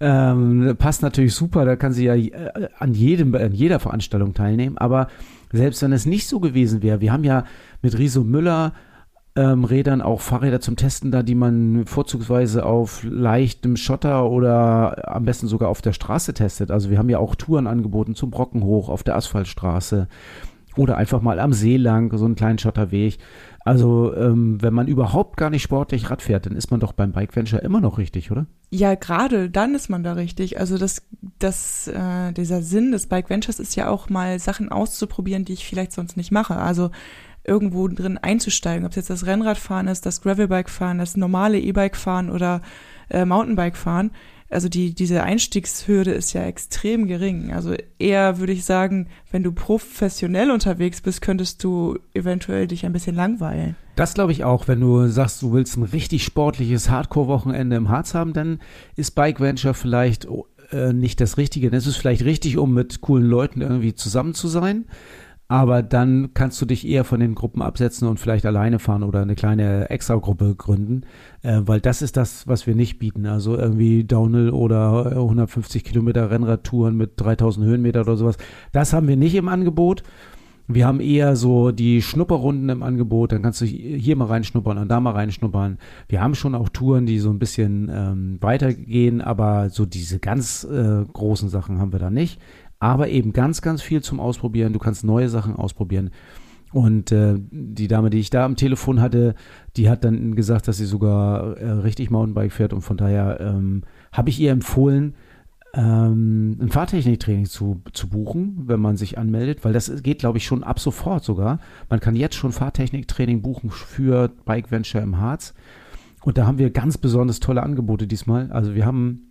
Ähm, passt natürlich super, da kann sie ja äh, an jedem, an jeder Veranstaltung teilnehmen. Aber selbst wenn es nicht so gewesen wäre, wir haben ja mit Riso Müller ähm, Rädern auch Fahrräder zum Testen da, die man vorzugsweise auf leichtem Schotter oder am besten sogar auf der Straße testet. Also wir haben ja auch Touren angeboten zum Brocken hoch auf der Asphaltstraße. Oder einfach mal am See lang, so einen kleinen Schotterweg. Also ähm, wenn man überhaupt gar nicht sportlich Rad fährt, dann ist man doch beim Bike Venture immer noch richtig, oder? Ja, gerade dann ist man da richtig. Also das, das, äh, dieser Sinn des Bike Ventures ist ja auch mal Sachen auszuprobieren, die ich vielleicht sonst nicht mache. Also irgendwo drin einzusteigen, ob es jetzt das Rennradfahren ist, das Gravelbike-Fahren, das normale E-Bike-Fahren oder äh, Mountainbike-Fahren. Also die, diese Einstiegshürde ist ja extrem gering. Also eher würde ich sagen, wenn du professionell unterwegs bist, könntest du eventuell dich ein bisschen langweilen. Das glaube ich auch. Wenn du sagst, du willst ein richtig sportliches Hardcore-Wochenende im Harz haben, dann ist Bike Venture vielleicht äh, nicht das Richtige. Das ist vielleicht richtig, um mit coolen Leuten irgendwie zusammen zu sein. Aber dann kannst du dich eher von den Gruppen absetzen und vielleicht alleine fahren oder eine kleine Extragruppe gründen, äh, weil das ist das, was wir nicht bieten. Also irgendwie Downhill oder hundertfünfzig Kilometer Rennradtouren mit dreitausend Höhenmeter oder sowas. Das haben wir nicht im Angebot. Wir haben eher so die Schnupperrunden im Angebot. Dann kannst du hier mal reinschnuppern und da mal reinschnuppern. Wir haben schon auch Touren, die so ein bisschen ähm, weitergehen, aber so diese ganz äh, großen Sachen haben wir da nicht. Aber eben ganz, ganz viel zum Ausprobieren. Du kannst neue Sachen ausprobieren. Und äh, die Dame, die ich da am Telefon hatte, die hat dann gesagt, dass sie sogar äh, richtig Mountainbike fährt. Und von daher ähm, habe ich ihr empfohlen, ähm, ein Fahrtechniktraining zu, zu buchen, wenn man sich anmeldet. Weil das geht, glaube ich, schon ab sofort sogar. Man kann jetzt schon Fahrtechniktraining buchen für Bike Venture im Harz. Und da haben wir ganz besonders tolle Angebote diesmal. Also wir haben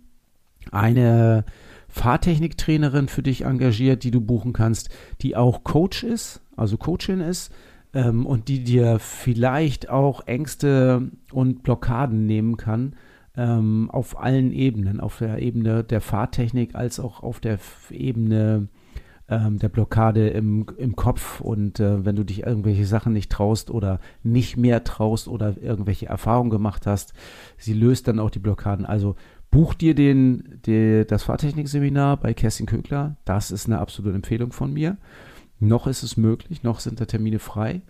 eine Fahrtechniktrainerin für dich engagiert, die du buchen kannst, die auch Coach ist, also Coachin ist ähm, und die dir vielleicht auch Ängste und Blockaden nehmen kann ähm, auf allen Ebenen, auf der Ebene der Fahrtechnik als auch auf der Ebene ähm, der Blockade im, im Kopf und äh, wenn du dich irgendwelche Sachen nicht traust oder nicht mehr traust oder irgendwelche Erfahrungen gemacht hast, sie löst dann auch die Blockaden. Also buch dir den, die, das Fahrtechnik-Seminar bei Kerstin Kögler. Das ist eine absolute Empfehlung von mir. Noch ist es möglich, noch sind da Termine frei.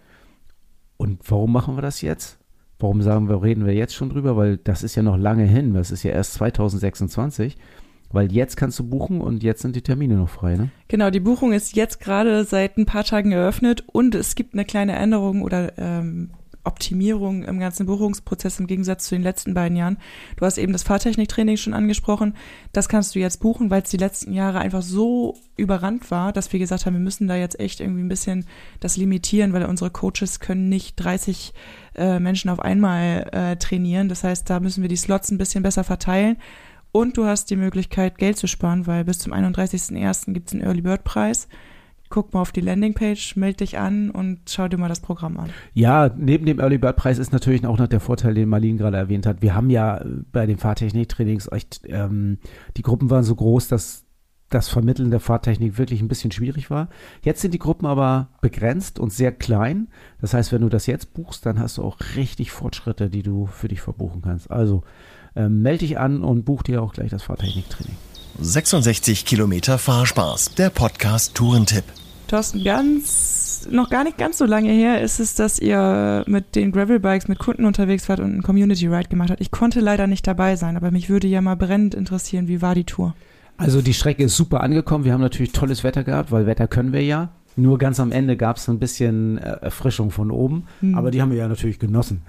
Und warum machen wir das jetzt? Warum sagen wir, reden wir jetzt schon drüber? Weil das ist ja noch lange hin. Das ist ja erst zwanzig sechsundzwanzig. Weil jetzt kannst du buchen und jetzt sind die Termine noch frei, ne? Genau, die Buchung ist jetzt gerade seit ein paar Tagen eröffnet und es gibt eine kleine Änderung oder ähm, Optimierung im ganzen Buchungsprozess im Gegensatz zu den letzten beiden Jahren. Du hast eben das Fahrtechniktraining schon angesprochen. Das kannst du jetzt buchen, weil es die letzten Jahre einfach so überrannt war, dass wir gesagt haben, wir müssen da jetzt echt irgendwie ein bisschen das limitieren, weil unsere Coaches können nicht dreißig äh, Menschen auf einmal äh, trainieren. Das heißt, da müssen wir die Slots ein bisschen besser verteilen. Und du hast die Möglichkeit, Geld zu sparen, weil bis zum einunddreißigsten ersten gibt es einen Early Bird Preis. Guck mal auf die Landingpage, melde dich an und schau dir mal das Programm an. Ja, neben dem Early Bird Preis ist natürlich auch noch der Vorteil, den Marlene gerade erwähnt hat. Wir haben ja bei den Fahrtechnik-Trainings echt, ähm, die Gruppen waren so groß, dass das Vermitteln der Fahrtechnik wirklich ein bisschen schwierig war. Jetzt sind die Gruppen aber begrenzt und sehr klein. Das heißt, wenn du das jetzt buchst, dann hast du auch richtig Fortschritte, die du für dich verbuchen kannst. Also ähm, melde dich an und buch dir auch gleich das Fahrtechniktraining. sechsundsechzig Kilometer Fahrspaß, der Podcast Tourentipp. Thorsten, ganz, noch gar nicht ganz so lange her ist es, dass ihr mit den Gravelbikes mit Kunden unterwegs wart und einen Community Ride gemacht habt. Ich konnte leider nicht dabei sein, aber mich würde ja mal brennend interessieren, wie war die Tour? Also die Strecke ist super angekommen. Wir haben natürlich tolles Wetter gehabt, weil Wetter können wir ja. Nur ganz am Ende gab es ein bisschen Erfrischung von oben, hm. aber die haben wir ja natürlich genossen.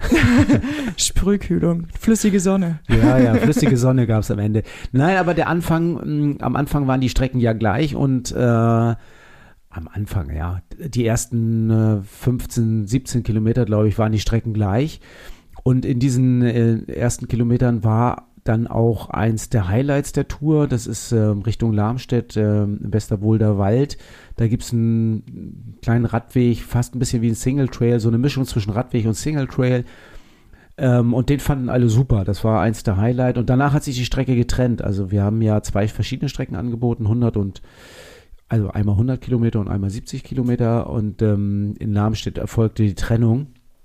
Sprühkühlung, flüssige Sonne. Ja, ja, flüssige Sonne gab es am Ende. Nein, aber der Anfang, am Anfang waren die Strecken ja gleich und äh, am Anfang, ja, die ersten äh, fünfzehn, siebzehn Kilometer, glaube ich, waren die Strecken gleich. Und in diesen äh, ersten Kilometern war dann auch eins der Highlights der Tour, das ist äh, Richtung Lamstedt, äh, Westerwolder Wald. Da gibt es einen kleinen Radweg, fast ein bisschen wie ein Single Trail, so eine Mischung zwischen Radweg und Single Trail. Ähm, und den fanden alle super, das war eins der Highlights. Und danach hat sich die Strecke getrennt. Also wir haben ja zwei verschiedene Strecken angeboten, hundert und, also einmal hundert Kilometer und einmal siebzig Kilometer. Und ähm, in Lamstedt erfolgte die Trennung.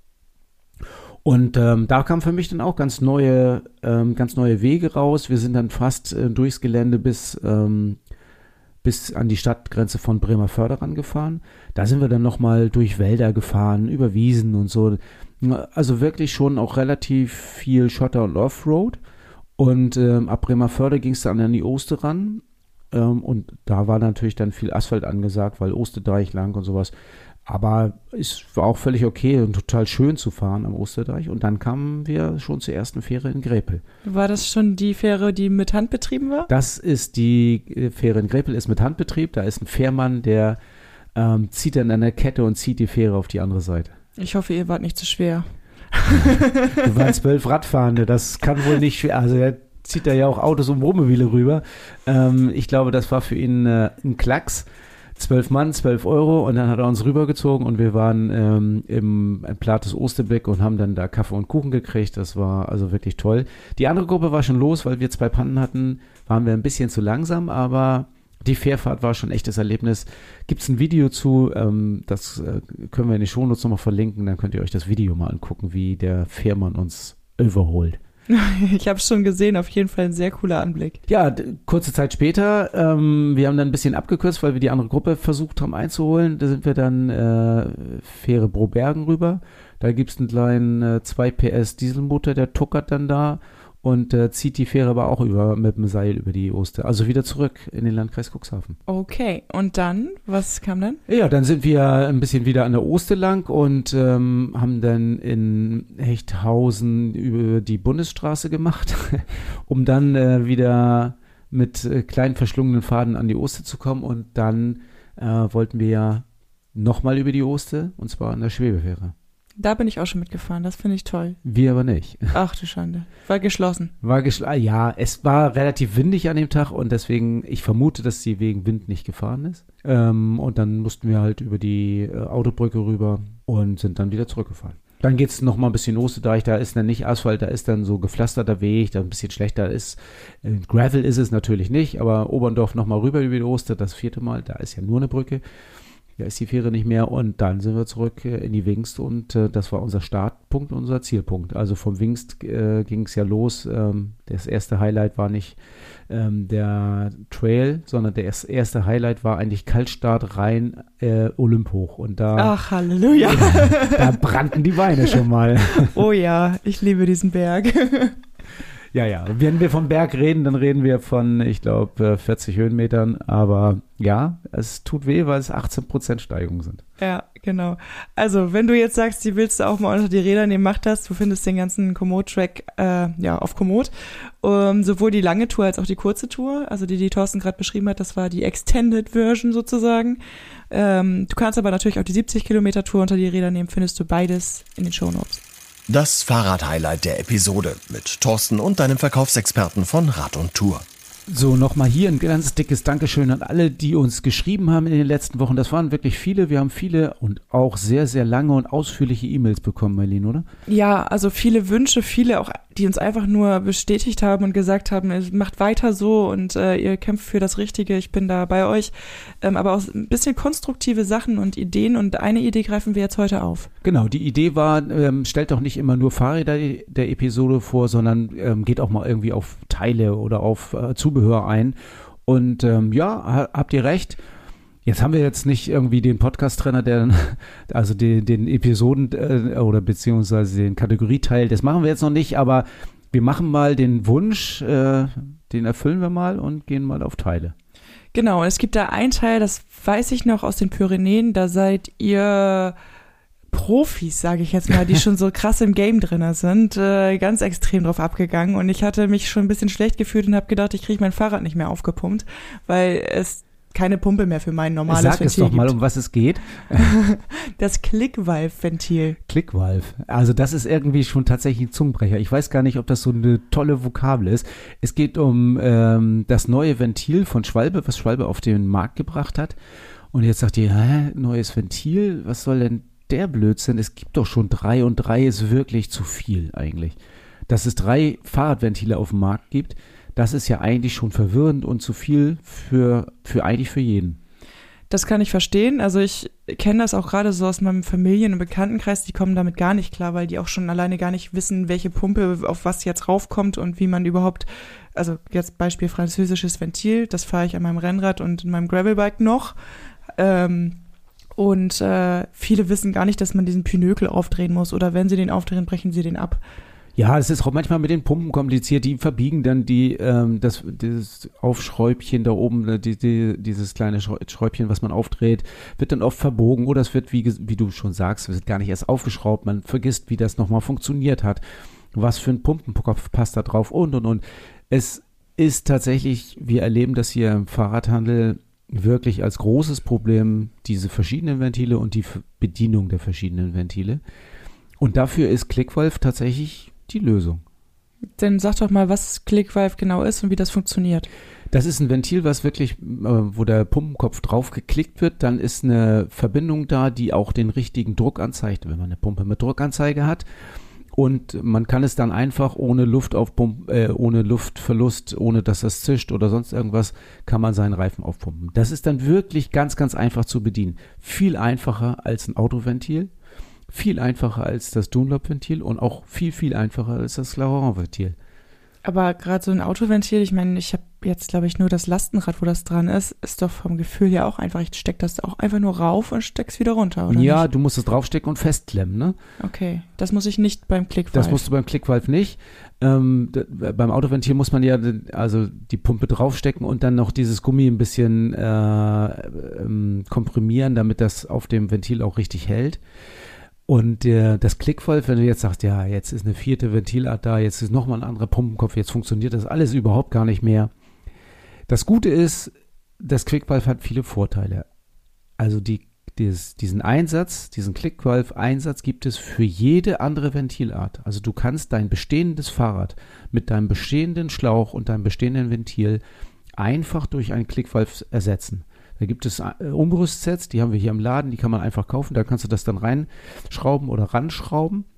Und ähm, da kamen für mich dann auch ganz neue, ähm, ganz neue Wege raus. Wir sind dann fast äh, durchs Gelände bis, ähm, bis an die Stadtgrenze von Bremervörde rangefahren. Da sind wir dann nochmal durch Wälder gefahren, über Wiesen und so. Also wirklich schon auch relativ viel Schotter und Offroad. Und ähm, ab Bremervörde ging es dann an die Oste ran. Ähm, und da war natürlich dann viel Asphalt angesagt, weil Osterdeich lang und sowas. Aber es war auch völlig okay und total schön zu fahren am Osterdeich. Und dann kamen wir schon zur ersten Fähre in Grepel. War das schon die Fähre, die mit Hand betrieben war? Das ist die Fähre in Grepel, ist mit Handbetrieb. Da ist ein Fährmann, der ähm, zieht dann an der Kette und zieht die Fähre auf die andere Seite. Ich hoffe, ihr wart nicht zu schwer. Du waren zwölf Radfahrende, das kann wohl nicht schwer. Also er zieht da ja auch Autos und Wohnmobile rüber. Ähm, ich glaube, das war für ihn äh, ein Klacks. Zwölf Mann, zwölf Euro und dann hat er uns rübergezogen und wir waren ähm, im, im Plates Osterbeck und haben dann da Kaffee und Kuchen gekriegt. Das war also wirklich toll. Die andere Gruppe war schon los, weil wir zwei Pannen hatten, waren wir ein bisschen zu langsam, aber die Fährfahrt war schon ein echtes Erlebnis. Gibt es ein Video zu, ähm, das äh, können wir in den Shownotes nochmal verlinken, dann könnt ihr euch das Video mal angucken, wie der Fährmann uns überholt. Ich habe es schon gesehen, auf jeden Fall ein sehr cooler Anblick. Ja, d- kurze Zeit später, ähm, wir haben dann ein bisschen abgekürzt, weil wir die andere Gruppe versucht haben einzuholen. Da sind wir dann äh, Fähre Brobergen rüber. Da gibt es einen kleinen äh, zwei P S Dieselmotor, der tuckert dann da und äh, zieht die Fähre aber auch über mit dem Seil über die Oster. Also wieder zurück in den Landkreis Cuxhaven. Okay, und dann, was kam dann? Ja, dann sind wir ein bisschen wieder an der Oster lang und ähm, haben dann in Hechthausen über die Bundesstraße gemacht, um dann äh, wieder mit äh, kleinen verschlungenen Faden an die Oster zu kommen. Und dann äh, wollten wir ja nochmal über die Oster, und zwar an der Schwebefähre. Da bin ich auch schon mitgefahren, das finde ich toll. Wir aber nicht. Ach du Schande, war geschlossen. War geschl- ja, es war relativ windig an dem Tag und deswegen, ich vermute, dass sie wegen Wind nicht gefahren ist. Ähm, und dann mussten wir halt über die äh, Autobrücke rüber und sind dann wieder zurückgefahren. Dann geht es noch mal ein bisschen Osterdeich, da ist dann nicht Asphalt, da ist dann so gepflasterter Weg, da ein bisschen schlechter ist. Äh, Gravel ist es natürlich nicht, aber Oberndorf noch mal rüber über die Oster, das vierte Mal, da ist ja nur eine Brücke. Da ist die Fähre nicht mehr und dann sind wir zurück äh, in die Wingst und äh, das war unser Startpunkt, unser Zielpunkt. Also vom Wingst äh, ging es ja los. Ähm, das erste Highlight war nicht ähm, der Trail, sondern das erste Highlight war eigentlich Kaltstart rein äh, Olymp hoch. Und da, Ach, Halleluja. da brannten die Beine schon mal. Oh ja, ich liebe diesen Berg. Ja, ja. Wenn wir vom Berg reden, dann reden wir von, ich glaube, vierzig Höhenmetern. Aber ja, es tut weh, weil es achtzehn Prozent Steigung sind. Ja, genau. Also, wenn du jetzt sagst, die willst du auch mal unter die Räder nehmen, mach das. Du findest den ganzen Komoot-Track äh, ja, auf Komoot. Um, sowohl die lange Tour als auch die kurze Tour. Also die, die Thorsten gerade beschrieben hat, das war die Extended Version sozusagen. Ähm, du kannst aber natürlich auch die siebzig Kilometer Tour unter die Räder nehmen. Findest du beides in den Shownotes. Das Fahrrad-Highlight der Episode mit Thorsten und deinem Verkaufsexperten von Rad und Tour. So, nochmal hier ein ganz dickes Dankeschön an alle, die uns geschrieben haben in den letzten Wochen. Das waren wirklich viele. Wir haben viele und auch sehr, sehr lange und ausführliche E-Mails bekommen, Marlene, oder? Ja, also viele Wünsche, viele auch, die uns einfach nur bestätigt haben und gesagt haben, macht weiter so und äh, ihr kämpft für das Richtige, ich bin da bei euch. Ähm, aber auch ein bisschen konstruktive Sachen und Ideen und eine Idee greifen wir jetzt heute auf. Genau, die Idee war, ähm, stellt doch nicht immer nur Fahrräder der Episode vor, sondern ähm, geht auch mal irgendwie auf Teile oder auf äh, Zubehör ein. Und ähm, ja, habt ihr recht. Jetzt haben wir jetzt nicht irgendwie den Podcast-Trainer, der also den, den Episoden äh, oder beziehungsweise den Kategorieteil, das machen wir jetzt noch nicht, aber wir machen mal den Wunsch, äh, den erfüllen wir mal und gehen mal auf Teile. Genau, es gibt da einen Teil, das weiß ich noch aus den Pyrenäen, da seid ihr Profis, sage ich jetzt mal, die schon so krass im Game drin sind, äh, ganz extrem drauf abgegangen und ich hatte mich schon ein bisschen schlecht gefühlt und habe gedacht, ich kriege mein Fahrrad nicht mehr aufgepumpt, weil es keine Pumpe mehr für mein normales Sag Ventil es doch mal, gibt. um was es geht. Das Click-Valve-Ventil. Click-Valve. Also das ist irgendwie schon tatsächlich ein Zungenbrecher. Ich weiß gar nicht, ob das so eine tolle Vokabel ist. Es geht um ähm, das neue Ventil von Schwalbe, was Schwalbe auf den Markt gebracht hat. Und jetzt sagt ihr, hä, neues Ventil? Was soll denn der Blödsinn? Es gibt doch schon drei und drei ist wirklich zu viel eigentlich. Dass es drei Fahrradventile auf dem Markt gibt, das ist ja eigentlich schon verwirrend und zu viel für, für eigentlich für jeden. Das kann ich verstehen. Also ich kenne das auch gerade so aus meinem Familien- und Bekanntenkreis, die kommen damit gar nicht klar, weil die auch schon alleine gar nicht wissen, welche Pumpe auf was jetzt raufkommt und wie man überhaupt, also jetzt Beispiel französisches Ventil, das fahre ich an meinem Rennrad und in meinem Gravelbike noch. Ähm, und äh, viele wissen gar nicht, dass man diesen Pinökel aufdrehen muss oder wenn sie den aufdrehen, brechen sie den ab. Ja, es ist auch manchmal mit den Pumpen kompliziert, die verbiegen dann die, ähm, das, dieses Aufschräubchen da oben, die, die, dieses kleine Schräubchen, was man aufdreht, wird dann oft verbogen oder es wird, wie, wie du schon sagst, es wird gar nicht erst aufgeschraubt, man vergisst, wie das nochmal funktioniert hat, was für ein Pumpenkopf passt da drauf und, und, und. Es ist tatsächlich, wir erleben das hier im Fahrradhandel wirklich als großes Problem, diese verschiedenen Ventile und die Bedienung der verschiedenen Ventile. Und dafür ist Click-Valve tatsächlich die Lösung. Dann sag doch mal, was Click-Valve genau ist und wie das funktioniert. Das ist ein Ventil, was wirklich, äh, wo der Pumpenkopf drauf geklickt wird, dann ist eine Verbindung da, die auch den richtigen Druck anzeigt, wenn man eine Pumpe mit Druckanzeige hat. Und man kann es dann einfach ohne Luftaufpump, äh, ohne Luftverlust, ohne dass das zischt oder sonst irgendwas, kann man seinen Reifen aufpumpen. Das ist dann wirklich ganz, ganz einfach zu bedienen. Viel einfacher als ein Autoventil. Viel einfacher als das Dunlop-Ventil und auch viel, viel einfacher als das Claron-Ventil. Aber gerade so ein Autoventil, ich meine, ich habe jetzt, glaube ich, nur das Lastenrad, wo das dran ist, ist doch vom Gefühl her auch einfach, ich steck das auch einfach nur rauf und steck's wieder runter, oder Ja, nicht? du musst es draufstecken und festklemmen, ne? Okay, das muss ich nicht beim Click-Valve. Das musst du beim Click-Valve nicht. Ähm, d- beim Autoventil muss man ja also die Pumpe draufstecken und dann noch dieses Gummi ein bisschen äh, ähm, komprimieren, damit das auf dem Ventil auch richtig hält. Und der, das Click-Valve, wenn du jetzt sagst, ja, jetzt ist eine vierte Ventilart da, jetzt ist nochmal ein anderer Pumpenkopf, jetzt funktioniert das alles überhaupt gar nicht mehr. Das Gute ist, das Click-Valve hat viele Vorteile. Also die, dieses, diesen Einsatz, diesen Click-Valve-Einsatz gibt es für jede andere Ventilart. Also du kannst dein bestehendes Fahrrad mit deinem bestehenden Schlauch und deinem bestehenden Ventil einfach durch ein Click-Valve ersetzen. Da gibt es äh, Umrüstsets, die haben wir hier im Laden, die kann man einfach kaufen, da kannst du das dann reinschrauben oder ranschrauben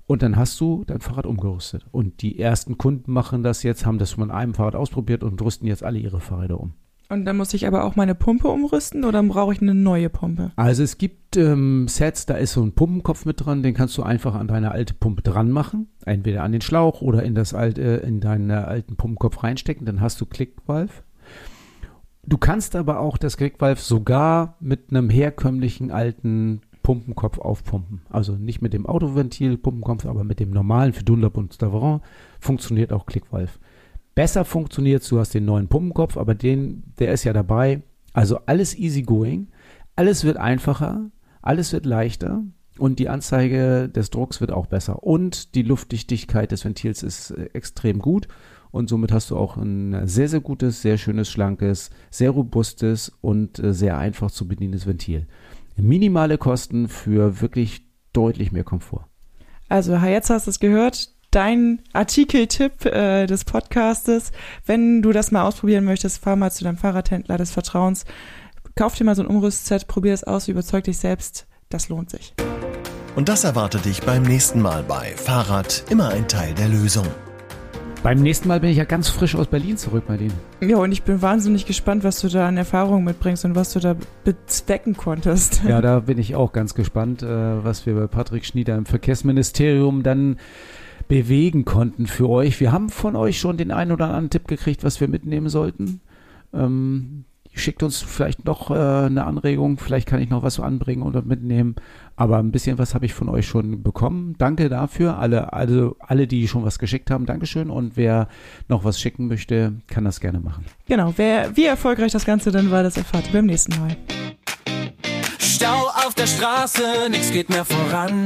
Und dann hast du dein Fahrrad umgerüstet. Und die ersten Kunden machen das jetzt, haben das schon mit einem Fahrrad ausprobiert und rüsten jetzt alle ihre Fahrräder um. Und dann muss ich aber auch meine Pumpe umrüsten oder brauche ich eine neue Pumpe? Also es gibt ähm, Sets, da ist so ein Pumpenkopf mit dran, den kannst du einfach an deine alte Pumpe dran machen. Entweder an den Schlauch oder in, das alte, in deinen alten Pumpenkopf reinstecken, dann hast du Click-Valve. Du kannst aber auch das Click-Valve sogar mit einem herkömmlichen alten Pumpenkopf aufpumpen. Also nicht mit dem Autoventil-Pumpenkopf, aber mit dem normalen für Dunlop und Stavron funktioniert auch Click-Valve. Besser funktioniert, du hast den neuen Pumpenkopf, aber den, der ist ja dabei. Also alles easy going, alles wird einfacher, alles wird leichter und die Anzeige des Drucks wird auch besser. Und die Luftdichtigkeit des Ventils ist äh, extrem gut und somit hast du auch ein sehr, sehr gutes, sehr schönes, schlankes, sehr robustes und äh, sehr einfach zu bedienendes Ventil. Minimale Kosten für wirklich deutlich mehr Komfort. Also jetzt hast du es gehört, dein Artikeltipp äh, des Podcastes. Wenn du das mal ausprobieren möchtest, fahr mal zu deinem Fahrradhändler des Vertrauens, kauf dir mal so ein Umrüstset, probier es aus, überzeug dich selbst, das lohnt sich. Und das erwartet dich beim nächsten Mal bei Fahrrad, immer ein Teil der Lösung. Beim nächsten Mal bin ich ja ganz frisch aus Berlin zurück bei denen. Ja, und ich bin wahnsinnig gespannt, was du da an Erfahrung mitbringst und was du da bezwecken konntest. Ja, da bin ich auch ganz gespannt, äh, was wir bei Patrick Schnieder im Verkehrsministerium dann bewegen konnten für euch. Wir haben von euch schon den einen oder anderen Tipp gekriegt, was wir mitnehmen sollten. Ähm, schickt uns vielleicht noch äh, eine Anregung, vielleicht kann ich noch was anbringen oder mitnehmen, aber ein bisschen was habe ich von euch schon bekommen. Danke dafür, alle, also alle, die schon was geschickt haben, Dankeschön, und wer noch was schicken möchte, kann das gerne machen. Genau, wer, wie erfolgreich das Ganze dann war, das erfahrt ihr beim nächsten Mal. Stau auf der Straße, nichts geht mehr voran.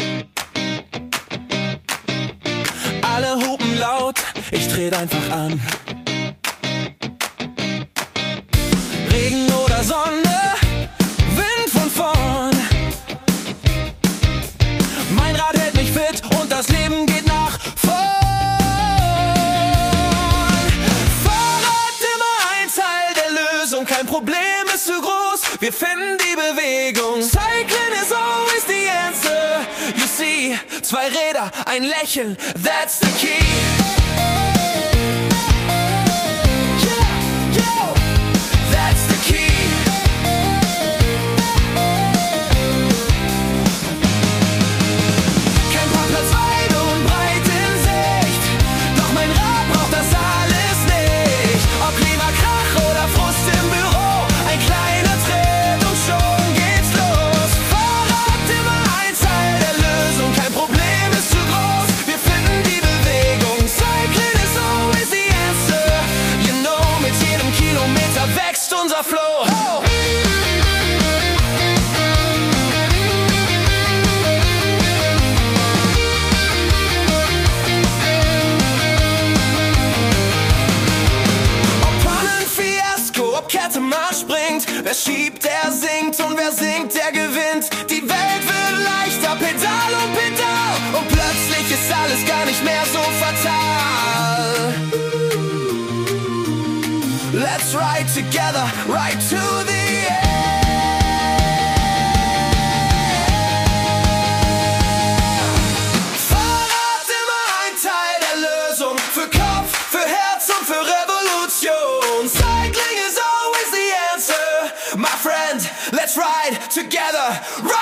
Alle hupen laut, ich trete einfach an. Regen oder Sonne, Wind von vorn. Mein Rad hält mich fit und das Leben geht nach vorn. Fahrrad immer ein Teil der Lösung, kein Problem ist zu groß, wir finden die Bewegung. Cycling is always the answer, you see. Zwei Räder, ein Lächeln, that's the key. Unser Flow. Oh. Ob Pannenfiasko, ob Kettenmarsch springt, wer schiebt, der singt und wer singt, der gewinnt. Die Welt wird leichter, Pedal um Pedal, und plötzlich ist alles gar nicht mehr so fatal. Let's ride together, right to the end. Fahrrad immer ein Teil der Lösung, für Kopf, für Herz und für Revolution. Cycling is always the answer, my friend. Let's ride together, right